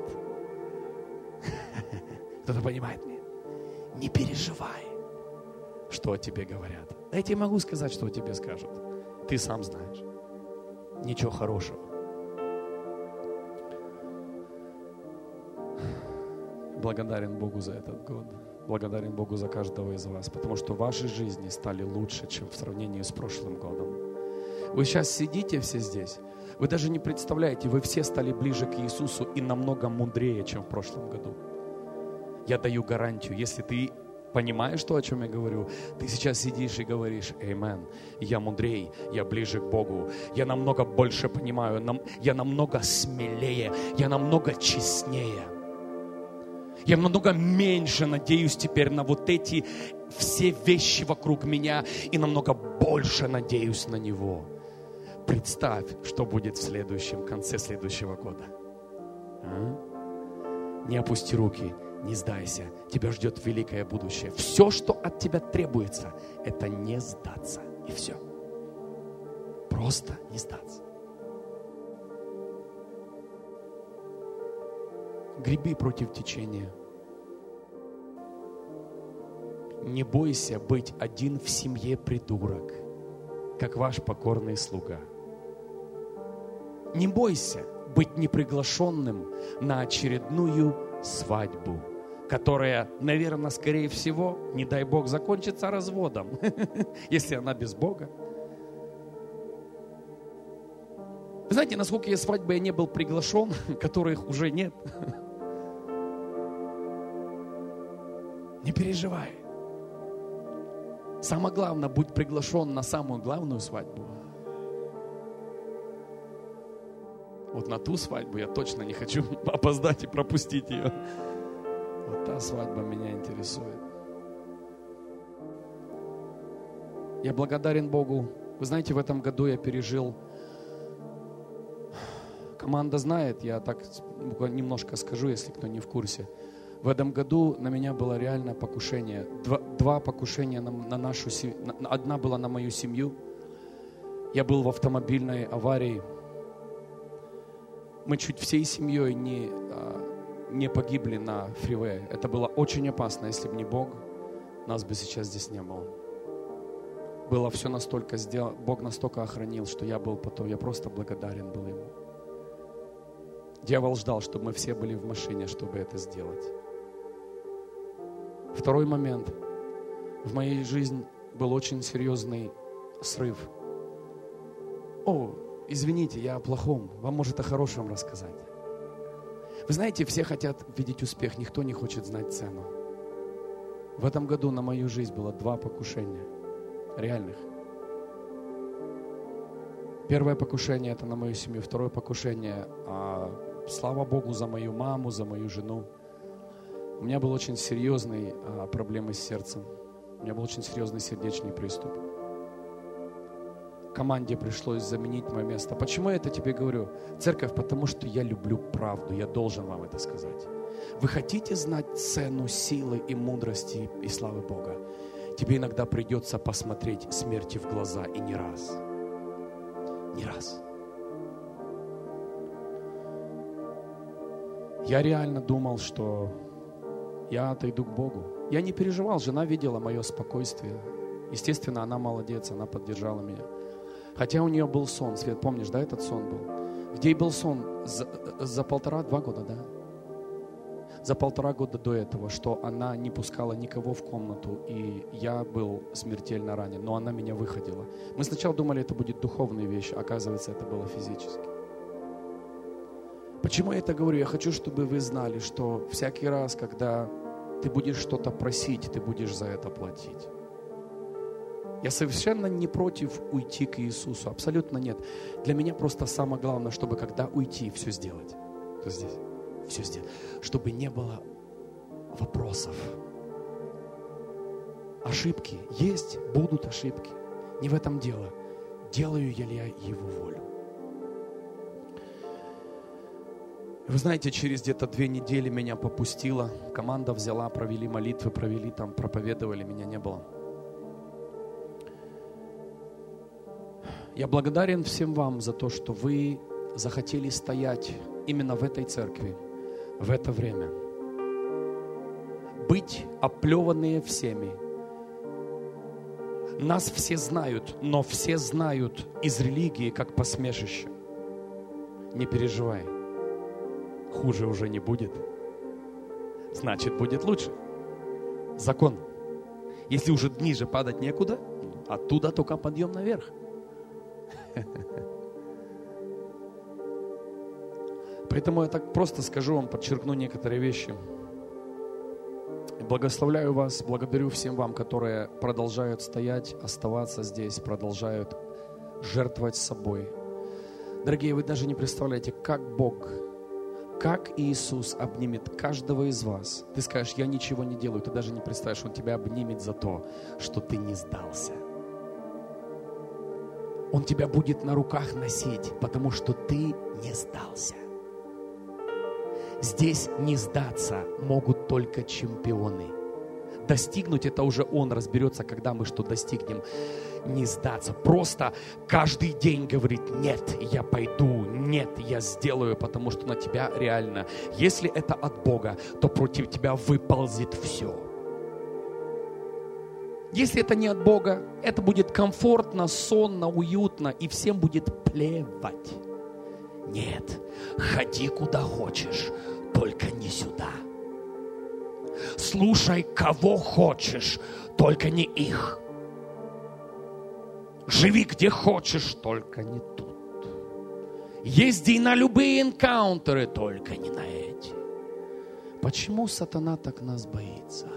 Кто-то понимает меня? Не переживай, что о тебе говорят. Я тебе могу сказать, что о тебе скажут. Ты сам знаешь. Ничего хорошего. Благодарен Богу за этот год. Благодарен Богу за каждого из вас, потому что ваши жизни стали лучше, чем в сравнении с прошлым годом. Вы сейчас сидите все здесь, вы даже не представляете, вы все стали ближе к Иисусу и намного мудрее, чем в прошлом году. Я даю гарантию, если ты понимаешь то, о чем я говорю, ты сейчас сидишь и говоришь: «Амен, я мудрее, я ближе к Богу, я намного больше понимаю, я намного смелее, я намного честнее». Я намного меньше надеюсь теперь на вот эти все вещи вокруг меня и намного больше надеюсь на Него. Представь, что будет в конце следующего года. Не опусти руки, не сдайся. Тебя ждет великое будущее. Все, что от тебя требуется, это не сдаться. И все. Просто не сдаться. Греби против течения. Не бойся быть один в семье придурок, как ваш покорный слуга. Не бойся быть неприглашенным на очередную свадьбу, которая, наверное, скорее всего, не дай Бог, закончится разводом, если она без Бога. Вы знаете, на сколько я свадьбы я не был приглашен, которых уже нет? Не переживай. Самое главное, будь приглашен на самую главную свадьбу. Вот на ту свадьбу я точно не хочу опоздать и пропустить ее. Вот та свадьба меня интересует. Я благодарен Богу. Вы знаете, в этом году я пережил... Команда знает, я так немножко скажу, если кто не в курсе. В этом году на меня было реальное покушение. Два покушения на нашу семью. Одна была на мою семью. Я был в автомобильной аварии. Мы чуть всей семьей не погибли на фривее. Это было очень опасно. Если бы не Бог, нас бы сейчас здесь не было. Было все настолько сделано. Бог настолько охранил, что я просто благодарен был Ему. Дьявол ждал, чтобы мы все были в машине, чтобы это сделать. Второй момент. В моей жизни был очень серьезный срыв. О, извините, я о плохом. Вам может о хорошем рассказать. Вы знаете, все хотят видеть успех, никто не хочет знать цену. В этом году на мою жизнь было 2 покушения. Реальных. Первое покушение — это на мою семью. Второе покушение — слава Богу за мою маму, за мою жену. У меня был очень серьезный проблемы с сердцем. У меня был очень серьезный сердечный приступ. Команде пришлось заменить мое место. Почему я это тебе говорю? Церковь, потому что я люблю правду. Я должен вам это сказать. Вы хотите знать цену силы и мудрости и славы Бога? Тебе иногда придется посмотреть смерти в глаза, и не раз. Не раз. Я реально думал, что я отойду к Богу. Я не переживал, жена видела мое спокойствие. Естественно, она молодец, она поддержала меня. Хотя у нее был сон, Свет, помнишь, да, этот сон был? Где был сон? За 1,5-2 года, да? За 1,5 года до этого, что она не пускала никого в комнату, и я был смертельно ранен, но она меня выходила. Мы сначала думали, это будет духовная вещь, оказывается, это было физически. Почему я это говорю? Я хочу, чтобы вы знали, что всякий раз, когда ты будешь что-то просить, ты будешь за это платить. Я совершенно не против уйти к Иисусу, абсолютно нет. Для меня просто самое главное, чтобы когда уйти, все сделать. Кто здесь? Все сделать. Чтобы не было вопросов. Ошибки есть, будут ошибки. Не в этом дело. Делаю ли я Его волю? Вы знаете, через где-то 2 недели меня попустило. Команда взяла, провели молитвы, провели там, проповедовали, меня не было. Я благодарен всем вам за то, что вы захотели стоять именно в этой церкви, в это время. Быть оплеванные всеми. Нас все знают, но все знают из религии как посмешище. Не переживай. Хуже уже не будет. Значит, будет лучше. Закон. Если уже ниже падать некуда, оттуда только подъем наверх. Поэтому я так просто скажу вам, подчеркну некоторые вещи. Благословляю вас, благодарю всем вам, которые продолжают стоять, оставаться здесь, продолжают жертвовать собой. Дорогие, вы даже не представляете, как Бог, как Иисус обнимет каждого из вас. Ты скажешь, я ничего не делаю, ты даже не представляешь, Он тебя обнимет за то, что ты не сдался. Он тебя будет на руках носить, потому что ты не сдался. Здесь не сдаться могут только чемпионы. Достигнуть это уже Он разберется, когда мы что достигнем. Не сдаться. Просто каждый день говорит: нет, я пойду, нет, я сделаю, потому что на тебя реально. Если это от Бога, то против тебя выползет все. Если это не от Бога, это будет комфортно, сонно, уютно, и всем будет плевать. Нет, ходи куда хочешь, только не сюда. Слушай кого хочешь, только не их. Живи где хочешь, только не тут. Езди на любые энкаунтеры, только не на эти. Почему сатана так нас боится?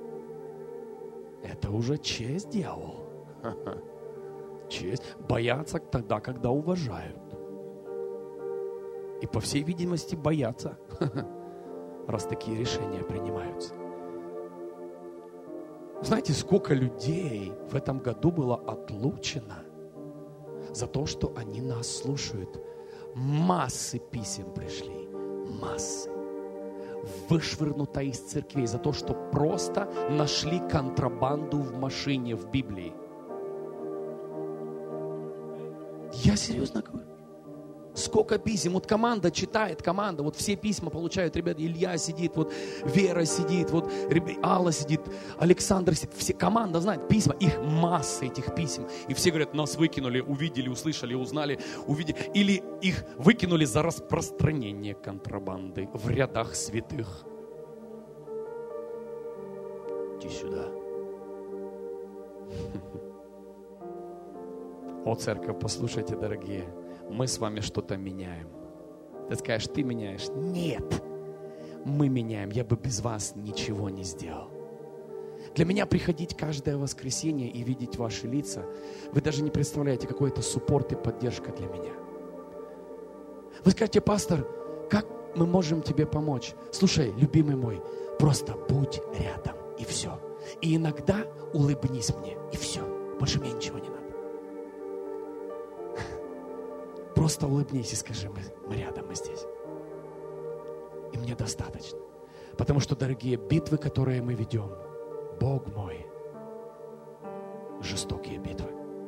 Это уже честь, дьявол. Честь. Боятся тогда, когда уважают. И по всей видимости боятся, раз такие решения принимаются. Знаете, сколько людей в этом году было отлучено за то, что они нас слушают. Массы писем пришли. Массы. Вышвырнуто из церквей за то, что просто нашли контрабанду в машине в Библии. Я серьезно говорю. Сколько писем, вот команда читает, вот все письма получают, ребята, Илья сидит, вот Вера сидит, вот Алла сидит, Александр сидит, все, команда знает письма, их масса этих писем. И все говорят, нас выкинули, увидели, услышали, узнали, увидели. Или их выкинули за распространение контрабанды в рядах святых. Иди сюда. О, церковь, послушайте, дорогие, мы с вами что-то меняем. Ты скажешь, ты меняешь? Нет, мы меняем. Я бы без вас ничего не сделал. Для меня приходить каждое воскресенье и видеть ваши лица, вы даже не представляете, какой это суппорт и поддержка для меня. Вы скажете, пастор, как мы можем тебе помочь? Слушай, любимый мой, просто будь рядом, и все. И иногда улыбнись мне, и все. Больше мне ничего не надо. Просто улыбнись и скажи, мы рядом, мы здесь. И мне достаточно. Потому что, дорогие, битвы, которые мы ведем, Бог мой, жестокие битвы.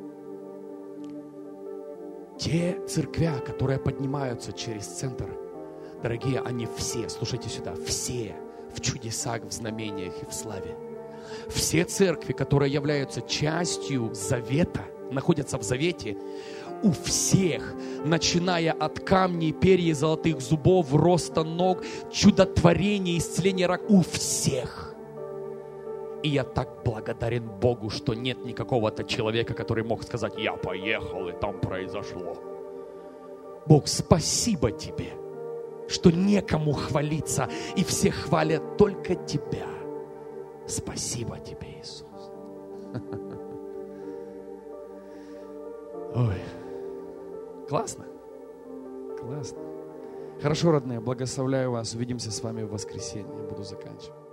Те церквя, которые поднимаются через центр, дорогие, они все, слушайте сюда, все в чудесах, в знамениях и в славе. Все церкви, которые являются частью завета, находятся в завете, у всех, начиная от камней, перьев, золотых зубов, роста ног, чудотворения, исцеления рака, у всех. И я так благодарен Богу, что нет никакого-то человека, который мог сказать, я поехал, и там произошло. Бог, спасибо тебе, что некому хвалиться, и все хвалят только тебя. Спасибо тебе, Иисус. Ой, классно, классно. Хорошо, родные, благословляю вас. Увидимся с вами в воскресенье. Я буду заканчивать.